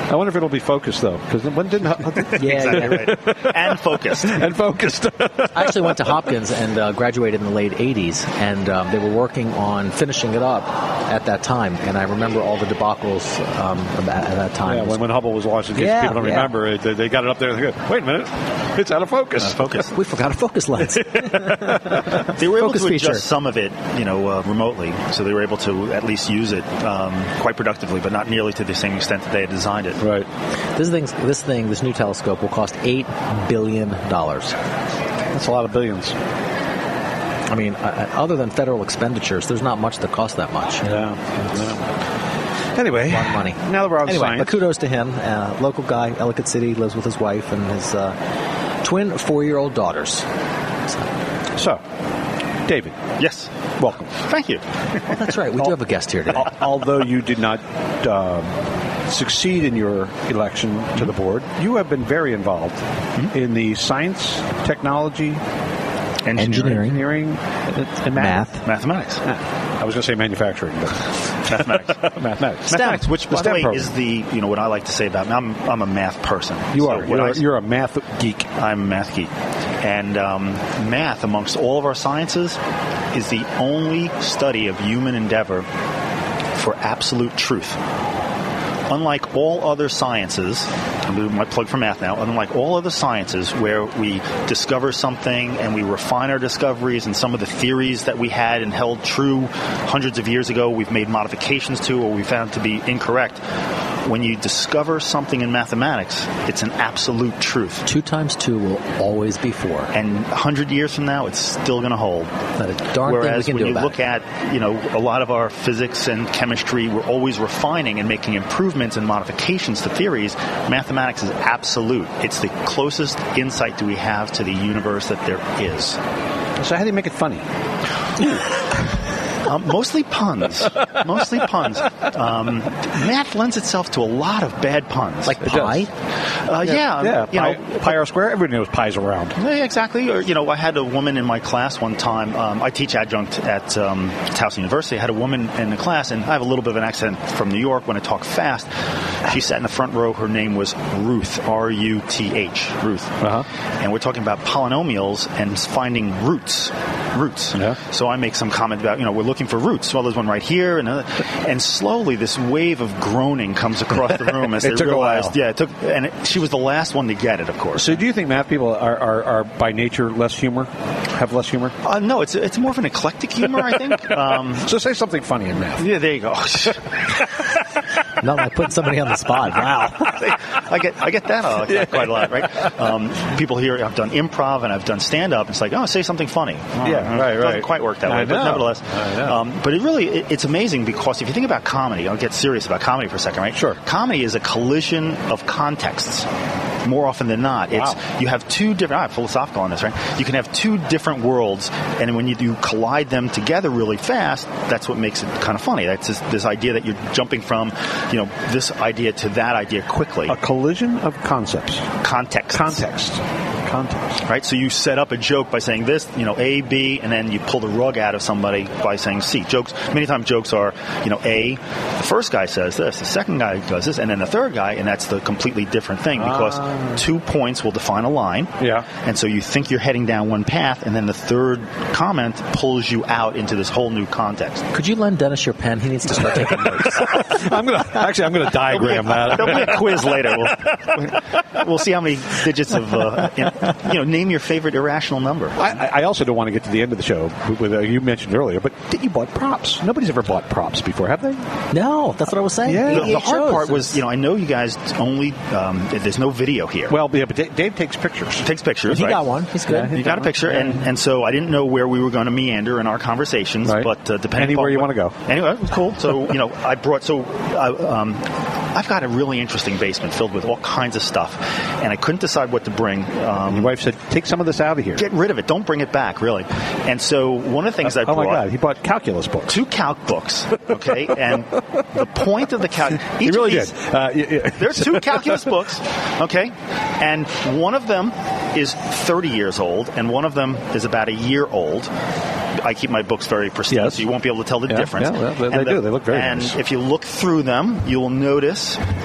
I wonder if it'll be focused, though, because when didn't... Yeah, Exactly yeah. right. And focused. and focused. I actually went to Hopkins and uh, graduated in the late eighties, and um, they were working on finishing it up at that time, and I remember all the debacles um, at, at that time. Yeah, when, when Hubble was launched, in case Yeah, people don't yeah. remember, it, they, they got it up there and they go, wait a minute, it's out of focus. Uh, focus. We forgot a focus lens. They were able Focus to feature. adjust some of it, you know, uh, remotely, so they were able to at least use it um, quite productively, but not nearly to the same extent that they had designed it. Right. This thing, this thing, this new telescope will cost eight billion dollars. That's a lot of billions. I mean, uh, other than federal expenditures, there's not much that costs that much. Yeah. yeah. Anyway, A lot of money. now that we're on Anyway, science. but kudos to him. Uh, local guy, Ellicott City, lives with his wife and his uh, twin four-year-old daughters. So, So, David, Yes. welcome. Thank you. well, that's right. We do have a guest here today. Al- Although you did not um, succeed in your election to the board, you have been very involved in the science, technology, Engineering. engineering, and, and math. Math. Mathematics. I was going to say manufacturing, but Mathematics. mathematics. Mathematics, which, The by the STEM way, program. is the, you know, what I like to say about me. I'm, I'm a math person. You So are. when You're, I- you're a math geek. I'm a math geek. And um, math, amongst all of our sciences, is the only study of human endeavor for absolute truth. Unlike all other sciences, I'm doing my plug for math now, unlike all other sciences where we discover something and we refine our discoveries and some of the theories that we had and held true hundreds of years ago, we've made modifications to or we found to be incorrect. When you discover something in mathematics, it's an absolute truth. Two times two will always be four. And a hundred years from now, it's still going to hold. Not a darn Whereas thing we when can do you about look it. at, you know, a lot of our physics and chemistry, we're always refining and making improvements and modifications to theories. Mathematics is absolute. It's the closest insight that we have to the universe that there is. So how do you make it funny? Um, mostly puns. Mostly puns. Um, math lends itself to a lot of bad puns. Like It pie? uh, yeah, yeah. you pi, know, pi r square. Everybody knows pi's around. Yeah, exactly. Or, you know, I had a woman in my class one time. Um, I teach adjunct at um, Towson University. I had a woman in the class, and I have a little bit of an accent from New York when I talk fast. She sat in the front row. Her name was Ruth, R U T H, Ruth. Uh-huh. And we're talking about polynomials and finding roots. Roots. Yeah. So I make some comment about, you know, we're looking for roots. Well, there's one right here. And, uh, and slowly this wave of groaning comes across the room as It they took a realized. while. Yeah, it took, and it, she was the last one to get it, of course. So do you think math people are, are, are by nature less humor? Have less humor? Uh, no, it's it's more of an eclectic humor, I think. Um, So say something funny in math. yeah, there you go. Not like putting somebody on the spot. Wow. I get I get that uh, quite a lot, right? Um, people hear I've done improv and I've done stand up. It's like, oh, say something funny. Oh, Yeah, it right, doesn't right. quite work that I way, but know. nevertheless. I know. Um, but it really it, it's amazing because if you think about comedy, I'll get serious about comedy for a second, right? Sure. Comedy is a collision of contexts. More often than not, it's Wow. you have two different. I'm philosophical on this, right? You can have two different worlds, and when you do collide them together really fast, that's what makes it kind of funny. That's this, this idea that you're jumping from, you know, this idea to that idea quickly. A collision of concepts. Context. Context. Context. Right? So you set up a joke by saying this, you know, A, B, and then you pull the rug out of somebody by saying C. Jokes, many times jokes are, you know, A, the first guy says this, the second guy does this, and then the third guy, and that's the completely different thing because Ah. two points will define a line. Yeah. And so you think you're heading down one path, and then the third comment pulls you out into this whole new context. Could you lend Dennis your pen? He needs to start taking notes. I'm gonna actually I'm gonna diagram that. There'll be a quiz later. We'll, we'll see how many digits of, uh, you know, name your favorite irrational number. I, I also don't want to get to the end of the show with, with uh, you mentioned earlier, but did you bought props? Nobody's ever bought props before, have they? No, that's what I was saying. Yeah. The, eighty-eight the hard shows. part was, you know, I know you guys only, um, there's no video here. Well, yeah, but Dave, Dave takes pictures. Takes pictures, He right? got one. He's good. Yeah, You got a picture, and, and so I didn't know where we were going to meander in our conversations, Right. but uh, depending Anywhere upon you what- wanna go. Anyway, it was cool. So, you know, I brought, so I, um, I've got a really interesting basement filled with all kinds of stuff, and I couldn't decide what to bring. Um, Your wife said, take some of this out of here. Get rid of it. Don't bring it back, really. And so one of the things I oh brought... my God, he bought calculus books. Two calc books, okay? And the point of the calc... He really did. Uh, y- y- There's two calculus books, okay? And one of them is thirty years old, and one of them is about a year old. I keep my books very pristine, Yes. so you won't be able to tell the Yeah, difference. yeah, well, they- And they do. They look very And nice. if you look through them, you will notice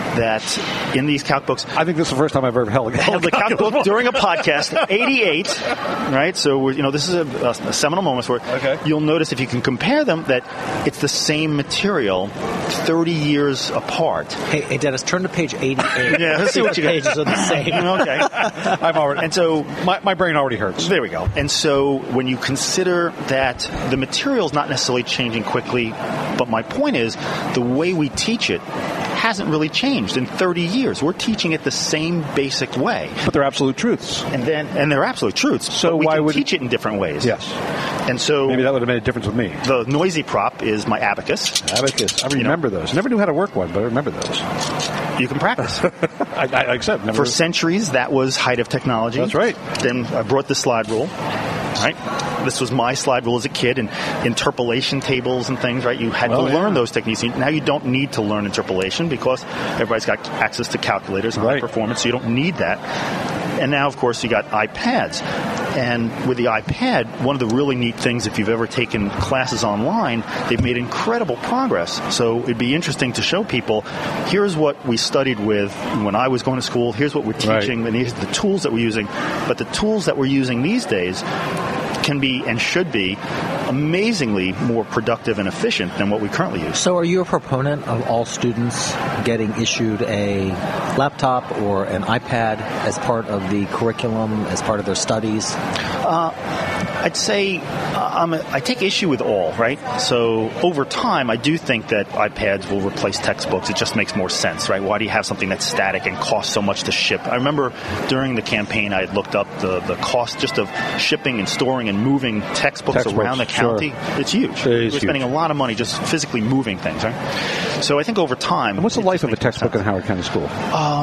that in these calc books, I think this is the first time I've ever held, held a calc book during a podcast, eighty-eight, right? So, we're, you know, this is a, a seminal moment for it. Okay. You'll notice if you can compare them that it's the same material thirty years apart. Hey, hey Dennis, turn to page eighty-eight. Yeah, let's see what you got. Pages are the same. Okay. I'm already, and so my, my brain already hurts. There we go. And so when you consider that the material is not necessarily changing quickly, but my point is the way we teach it hasn't really changed in thirty years. We're teaching it the same basic way. But they're absolute truths. And then, and they're absolute truths. So but we why can would teach it in different ways? Yes. And so maybe that would have made a difference with me. The noisy prop is my abacus. Abacus. I remember you know, those. Never knew how to work one, but I remember those. You can practice. I, I accept. Never For centuries, that was height of technology. That's right. Then I brought the slide rule. Right. This was my slide rule as a kid, and interpolation tables and things. Right. You had well, to yeah. learn those techniques. Now you don't need to learn interpolation because everybody's got access to calculators and right. high performance, so you don't need that. And now, of course, you got iPads. And with the iPad, one of the really neat things, if you've ever taken classes online, they've made incredible progress. So it'd be interesting to show people, here's what we studied with when I was going to school, here's what we're teaching, right. and these are the tools that we're using. But the tools that we're using these days can be and should be amazingly more productive and efficient than what we currently use. So are you a proponent of all students getting issued a laptop or an iPad as part of the curriculum, as part of their studies? Uh, I'd say uh, I'm a, I take issue with all, right? So over time, I do think that iPads will replace textbooks. It just makes more sense, right? Why do you have something that's static and costs so much to ship? I remember during the campaign, I had looked up the, the cost just of shipping and storing and moving textbooks, textbooks around the county. Sure. It's huge. It We're spending huge. a lot of money just physically moving things, right? So I think over time... And what's the life of a textbook in Howard County School?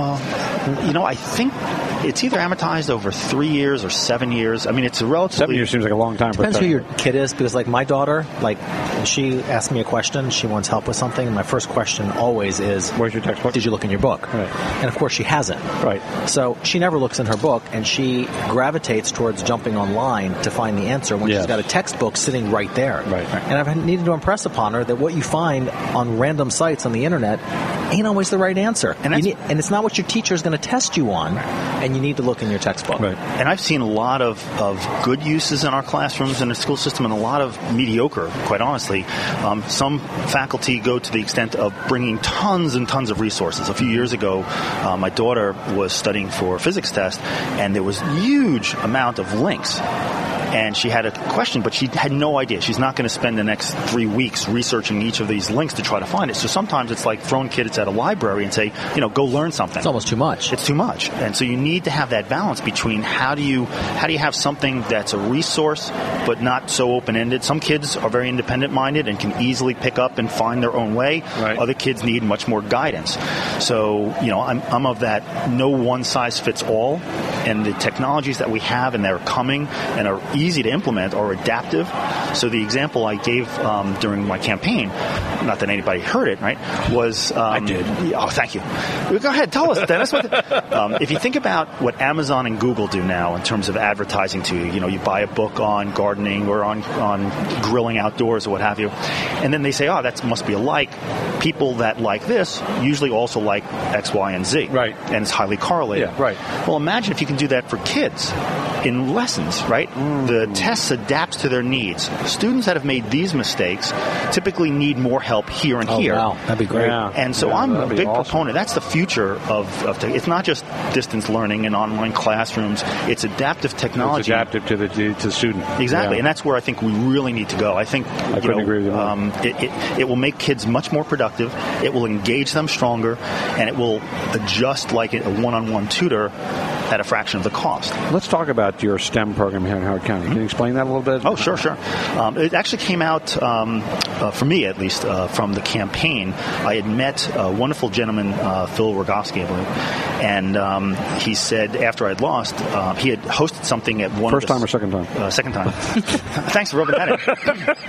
Uh, you know, I think it's either amortized over three years or seven years. I mean, it's a relatively... Seven years seems like a long time. Depends for who your kid is, because like my daughter, like she asked me a question, she wants help with something, and my first question always is, where's your textbook? Did you look in your book? Right. And of course she hasn't. Right. So she never looks in her book, and she gravitates towards jumping online to find the answer when yes. she's got a textbook sitting right there. Right. And I've needed to impress upon her that what you find on random sites on the internet ain't always the right answer. And, you need, and it's not what your teacher is going to test you on, and you need to look in your textbook. Right. And I've seen a lot of, of good uses in our classrooms and the school system, and a lot of mediocre, quite honestly. Um, some faculty go to the extent of bringing tons and tons of resources. A few years ago, uh, my daughter was studying for a physics test, and there was a huge amount of links. And she had a question, but she had no idea. She's not going to spend the next three weeks researching each of these links to try to find it. So sometimes it's like throwing kids at a library and say, you know, go learn something. It's almost too much. It's too much. And so you need to have that balance between how do you how do you have something that's a resource but not so open-ended. Some kids are very independent-minded and can easily pick up and find their own way. Right. Other kids need much more guidance. So, you know, I'm, I'm of that no one-size-fits-all. And the technologies that we have and that are coming and are easy to implement are adaptive. So the example I gave um, during my campaign, not that anybody heard it, right, was... Um, I did. Oh, thank you. Go ahead, tell us, Dennis. What the, um, if you think about what Amazon and Google do now in terms of advertising to you, you know, you buy a book on gardening or on, on grilling outdoors or what have you, and then they say, oh, that must be a like. People that like this usually also like X, Y, and Z. Right. And it's highly correlated. Yeah, right. Well, imagine if you can do that for kids in lessons, right? Mm. The tests adapt to their needs. Students that have made these mistakes typically need more help here and oh, here. Wow, that'd be great. Yeah. And so yeah, I'm a big awesome. proponent. That's the future of, of te- it's not just distance learning and online classrooms. It's adaptive technology. It's adaptive to the to the student. Exactly, yeah. and that's where I think we really need to go. I think I you know, agree with you um, it, it, it will make kids much more productive. It will engage them stronger, and it will adjust like a one-on-one tutor at a fraction of the cost. Let's talk about your STEM program here in Howard County. Can you explain that a little bit? Oh, sure, sure. Um, it actually came out, um, uh, for me at least, uh, from the campaign. I had met a wonderful gentleman, uh, Phil Rogowski, I believe, and um, he said after I'd lost, uh, he had hosted something at one First of the... time or second time? Uh, second time. Thanks for rubbing that in.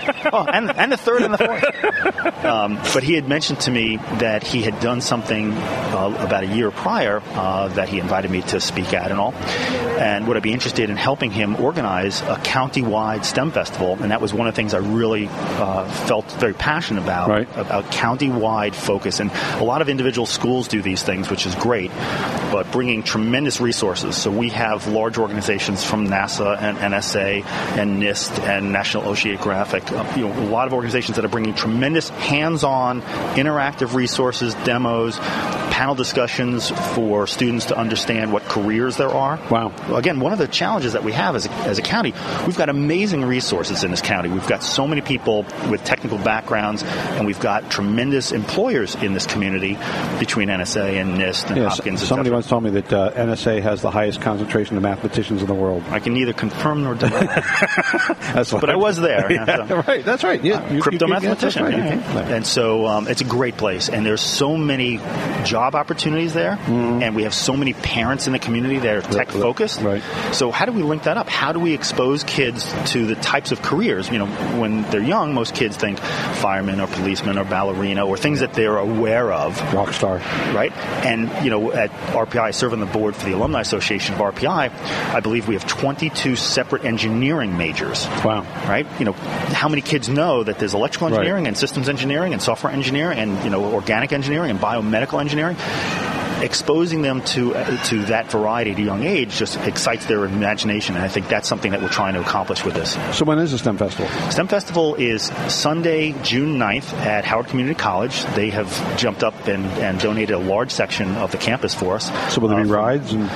oh, and, and the third and the fourth. Um, but he had mentioned to me that he had done something uh, about a year prior uh, that he invited me to speak at and all. And would I be interested in helping him organize a county-wide STEM festival? And that was one of the things I really uh, felt very passionate about, right. about county-wide focus. And a lot of individual schools do these things, which is great, but bringing tremendous resources. So we have large organizations from NASA and N S A and NIST and National Oceanographic, uh, you know, a lot of organizations that are bringing tremendous hands-on, interactive resources, demos, panel discussions for students to understand what careers there are. Wow. Again, one of the challenges that we have as a, as a county, we've got amazing resources in this county. We've got so many people with technical backgrounds, and we've got tremendous employers in this community between N S A and NIST and yes, Hopkins. Somebody once told me that uh, N S A has the highest concentration of mathematicians in the world. I can neither confirm nor deny. That's what but I was there. Yeah, so. Right, that's right. Yeah, uh, crypto you, mathematician. Right. Yeah. Right. And so um, it's a great place, and there's so many job opportunities there, mm. and we have so many parents in the community that are tech focused. Right. So how do we link that up? How do we expose kids to the types of careers? You know, when they're young, most kids think fireman or policeman or ballerina or things that they're aware of. Rock star. Right? And, you know, at R P I, I serve on the board for the Alumni Association of R P I. I believe we have twenty-two separate engineering majors. Wow. Right? You know, how many kids know that there's electrical engineering right. and systems engineering and software engineering and, you know, organic engineering and biomedical engineering? Exposing them to uh, to that variety at a young age just excites their imagination, and I think that's something that we're trying to accomplish with this. So when is the STEM Festival? STEM Festival is Sunday, June ninth at Howard Community College. They have jumped up and, and donated a large section of the campus for us. So will there uh, be rides? And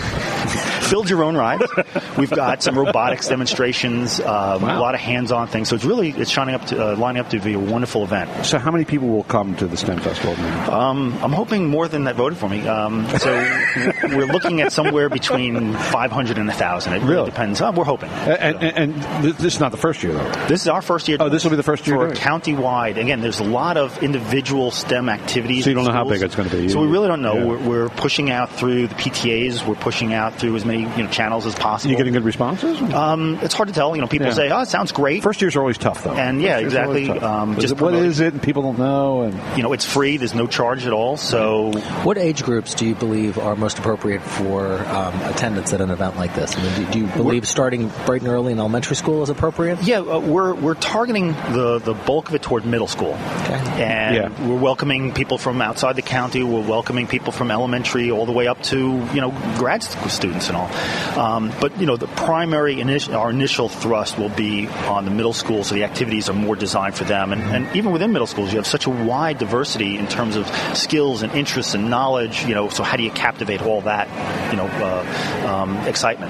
build your own rides. We've got some robotics demonstrations, um, wow. a lot of hands-on things. So it's really it's shining up to, uh, lining up to be a wonderful event. So how many people will come to the STEM Festival? Um, I'm hoping more than that voted for me. Um, so we're looking at somewhere between five hundred and one thousand. It really, really depends. Uh, we're hoping. And, so. and, and this is not the first year, though? This is our first year. Oh, this will be the first year? For county-wide. Again, there's a lot of individual STEM activities. So you don't know schools. how big it's going to be? So we really don't know. Yeah. We're, we're pushing out through the P T As. We're pushing out through as many you know channels as possible. You getting good responses? Um, it's hard to tell. You know, people yeah. say, "Oh, it sounds great." First years are always tough, though. And yeah, exactly. Um, just what is it? And people don't know. And you know, it's free. There's no charge at all. So, what age groups do you believe are most appropriate for um, attendance at an event like this? I mean, do, do you believe we're, starting bright and early in elementary school is appropriate? Yeah, uh, we're we're targeting the the bulk of it toward middle school. Okay. And yeah. we're welcoming people from outside the county. We're welcoming people from elementary all the way up to you know grad students and all. Um, but you know, the primary initial, our initial thrust will be on the middle school, so the activities are more designed for them. And, and even within middle schools, you have such a wide diversity in terms of skills and interests and knowledge. You know, so how do you captivate all that, you know, uh, um, excitement?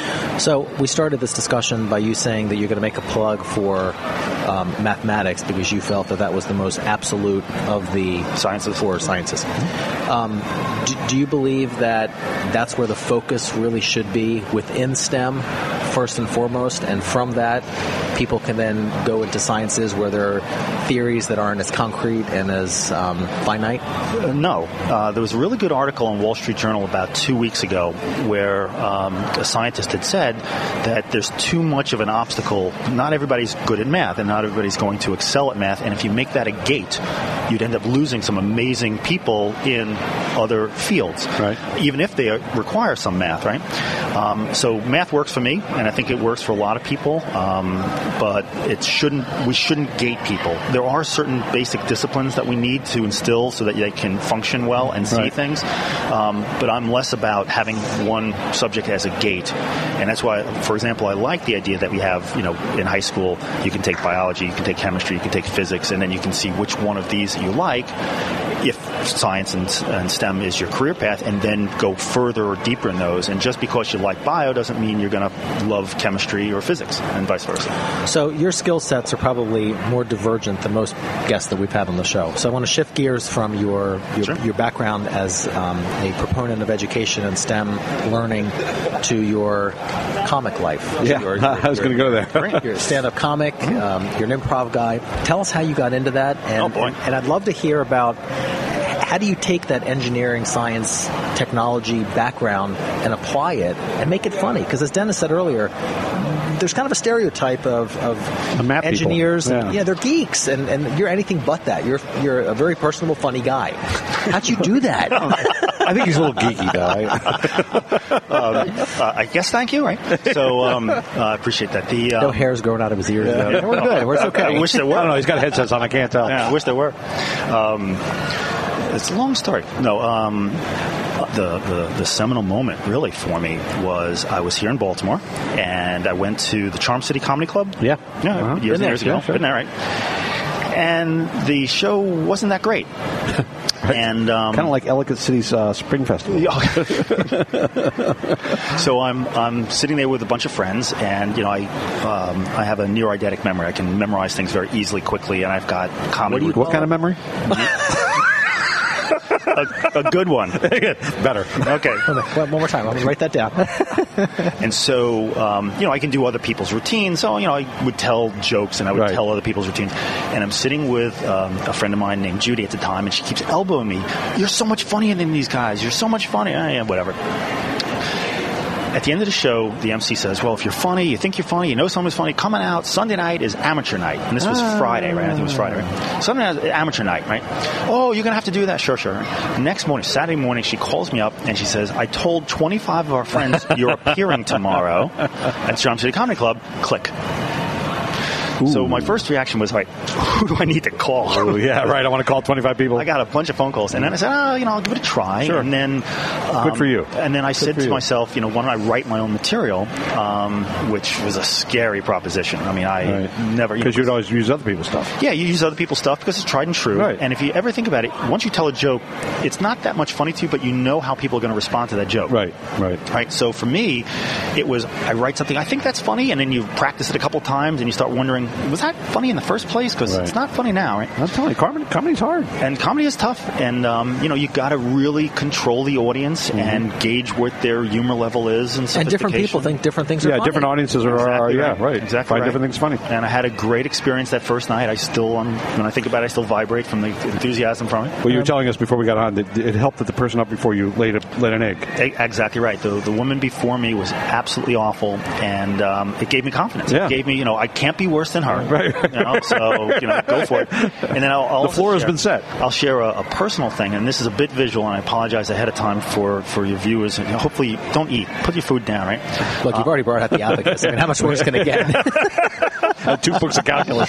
So we started this discussion by you saying that you're going to make a plug for um, mathematics because you felt that that was the most absolute of the sciences. Four sciences. Um, do, do you believe that that's where the focus really should be within STEM, first and foremost, and from that, people can then go into sciences where there are theories that aren't as concrete and as um, finite? Uh, no. Uh, there was a really good article in Wall Street Journal about two weeks ago where um, a scientist had said that there's too much of an obstacle. Not everybody's good at math, and not everybody's going to excel at math, and if you make that a gate, you'd end up losing some amazing people in other fields, right. even if they require some math, right? Um, so math works for me, and I think it works for a lot of people, um, but it shouldn't. We shouldn't gate people. There are certain basic disciplines that we need to instill so that they can function well and see right. things, um, but I'm less about having one subject as a gate, and that's why, for example, I like the idea that we have, you know, in high school, you can take biology, you can take chemistry, you can take physics, and then you can see which one of these you like, if science and, and STEM is your career path, and then go further or deeper in those. And just because you like bio doesn't mean you're going to love chemistry or physics, and vice versa. So your skill sets are probably more divergent than most guests that we've had on the show. So I want to shift gears from your your, sure. your background as um, a proponent of education and STEM learning to your comic life. Yeah, your, your, I was going to go there. You're a stand-up comic. Um, you're an improv guy. Tell us how you got into that. And, oh, boy. and, and I'd love to hear about how do you take that engineering, science, technology background and apply it and make it funny? Because as Dennis said earlier, there's kind of a stereotype of, of The map people. engineers. Yeah. And, yeah, they're geeks, and, and you're anything but that. You're you're a very personable, funny guy. How'd you do that? I think he's a little geeky, though. I- um, uh, I guess thank you, right? So um, uh, I appreciate that. The um, No hair's growing out of his ears. though. We're good. We're okay. I wish there were. I don't know. He's got headsets on. I can't tell. Yeah, I wish there were. Um, it's a long story. No, um, the, the the seminal moment really for me was I was here in Baltimore, and I went to the Charm City Comedy Club. Yeah. Yeah, Uh-huh. years Been and there, years ago. yeah, sure. Been there, right? And the show wasn't that great. And um, Kind of like Ellicott City's uh, Spring Festival. So I'm I'm sitting there with a bunch of friends, and you know I um, I have a near eidetic memory. I can memorize things very easily, quickly, and I've got comedy. What kind of memory? a, a good one. Better. Okay. One more time. Let me write that down. And so, um, you know, I can do other people's routines. So, you know, I would tell jokes and I would Right. tell other people's routines. And I'm sitting with um, a friend of mine named Judy at the time, and she keeps elbowing me. You're so much funnier than these guys. You're so much funnier. Eh, whatever. At the end of the show, the M C says, well, if you're funny, you think you're funny, you know someone's funny, coming out, Sunday night is amateur night. And this was Friday, right? I think it was Friday, right? Sunday night is amateur night, right? Oh, you're going to have to do that? Sure, sure. Next morning, Saturday morning, she calls me up and she says, I told twenty-five of our friends you're appearing tomorrow at Charm City Comedy Club. Click. Ooh. So my first reaction was like, who do I need to call? Oh, yeah, right. I want to call twenty-five people. I got a bunch of phone calls, and then I said, "Oh, you know, I'll give it a try." Sure. And then, um, Good for you. And then I said for to you. myself, you know, why don't I write my own material? Um, which was a scary proposition. I mean, I Right. never Because you you'd know, always use other people's stuff. yeah, you use other people's stuff because it's tried and true. Right. And if you ever think about it, once you tell a joke, it's not that much funny to you, but you know how people are going to respond to that joke. Right, right. Right. So for me, it was I write something I think that's funny, and then you practice it a couple times, and you start wondering, was that funny in the first place? Because Right. it's not funny now, right? I'm telling you, comedy, comedy's hard. And comedy is tough, and um, you know you got to really control the audience Mm-hmm. and gauge what their humor level is, and And different people sophistication. think different things are Yeah, funny. different audiences are, are Exactly yeah, right. right. Exactly Find right. different things funny. And I had a great experience that first night. I still, um, when I think about it, I still vibrate from the enthusiasm from it. Well, you were telling us before we got on that it helped that the person up before you laid, a, laid an egg. E- Exactly right. The the woman before me was absolutely awful, and um, it gave me confidence. Yeah. It gave me, you know, I can't be worse than her. Right. You know, so you know, go for it. And then I'll, I'll The also floor has share- been set. I'll share a, a personal thing, and this is a bit visual, and I apologize ahead of time for, for your viewers. And, you know, hopefully, don't eat. Put your food down, right? Look, you've already brought out the abacus. I mean, how much worse can it get? Uh, two books of calculus.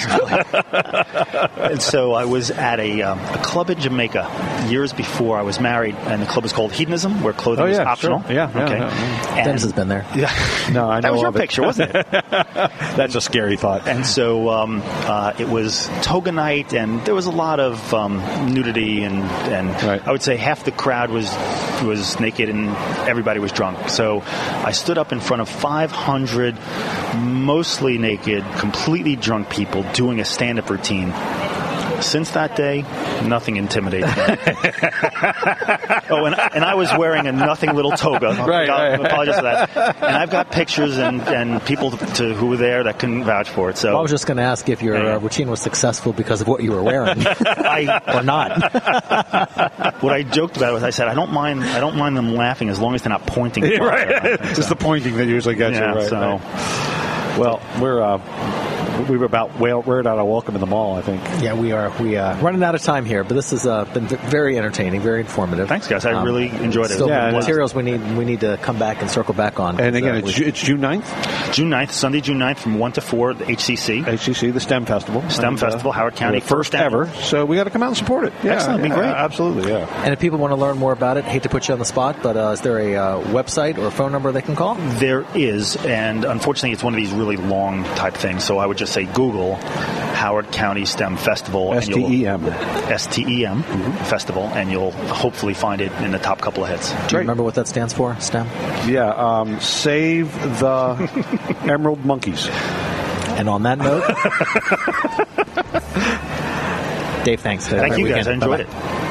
And so I was at a, um, a club in Jamaica years before I was married, and the club is called Hedonism, where clothing Oh, is yeah, optional. sure. Yeah, yeah, okay. yeah, And- Dennis has been there. Yeah. No, I know That was your of it. picture, wasn't it? That's a scary thought. And so um, uh, it was toga night, and there was a lot of um, nudity, and, and Right. I would say half the crowd was was naked, and everybody was drunk. So I stood up in front of five hundred mostly naked, completely drunk people doing a stand-up routine. Since that day, nothing intimidates me. oh, and, and I was wearing a nothing little toga. Right, I right. apologize for that. And I've got pictures and, and people to, to who were there that can vouch for it. So Well, I was just going to ask if your Yeah. uh, routine was successful because of what you were wearing, I, or not. what I joked about was I said I don't mind I don't mind them laughing as long as they're not pointing. at me. right. It's the pointing that usually gets Yeah, you. Right, so- right. Well, we're uh, we were about well, we're out of welcome in the mall, I think. Yeah, we are. We uh, running out of time here, but this has uh, been v- very entertaining, very informative. Thanks, guys. I Um, really enjoyed it. Still Yeah, and- materials we need we need to come back and circle back on. And again, Uh, it's, we- Ju- it's June ninth, June ninth, Sunday, June ninth, from one to four at the H C C. H C C, the STEM Festival. STEM And, Festival, Howard County, the first first annual. ever. So we got to come out and support it. Yeah, Excellent, it'd be yeah, great. Absolutely, yeah. and if people want to learn more about it, hate to put you on the spot, but uh, is there a uh, website or a phone number they can call? There is, and unfortunately, it's one of these really long type things. So I would just say Google Howard County STEM Festival. S T E M. S T E M Festival, and you'll hopefully find it in the top couple of hits. Do you Great. remember what that stands for, STEM? Yeah, um, save the Emerald Monkeys. And on that note, Dave, thanks. Thank you, guys. I enjoyed Bye-bye. it.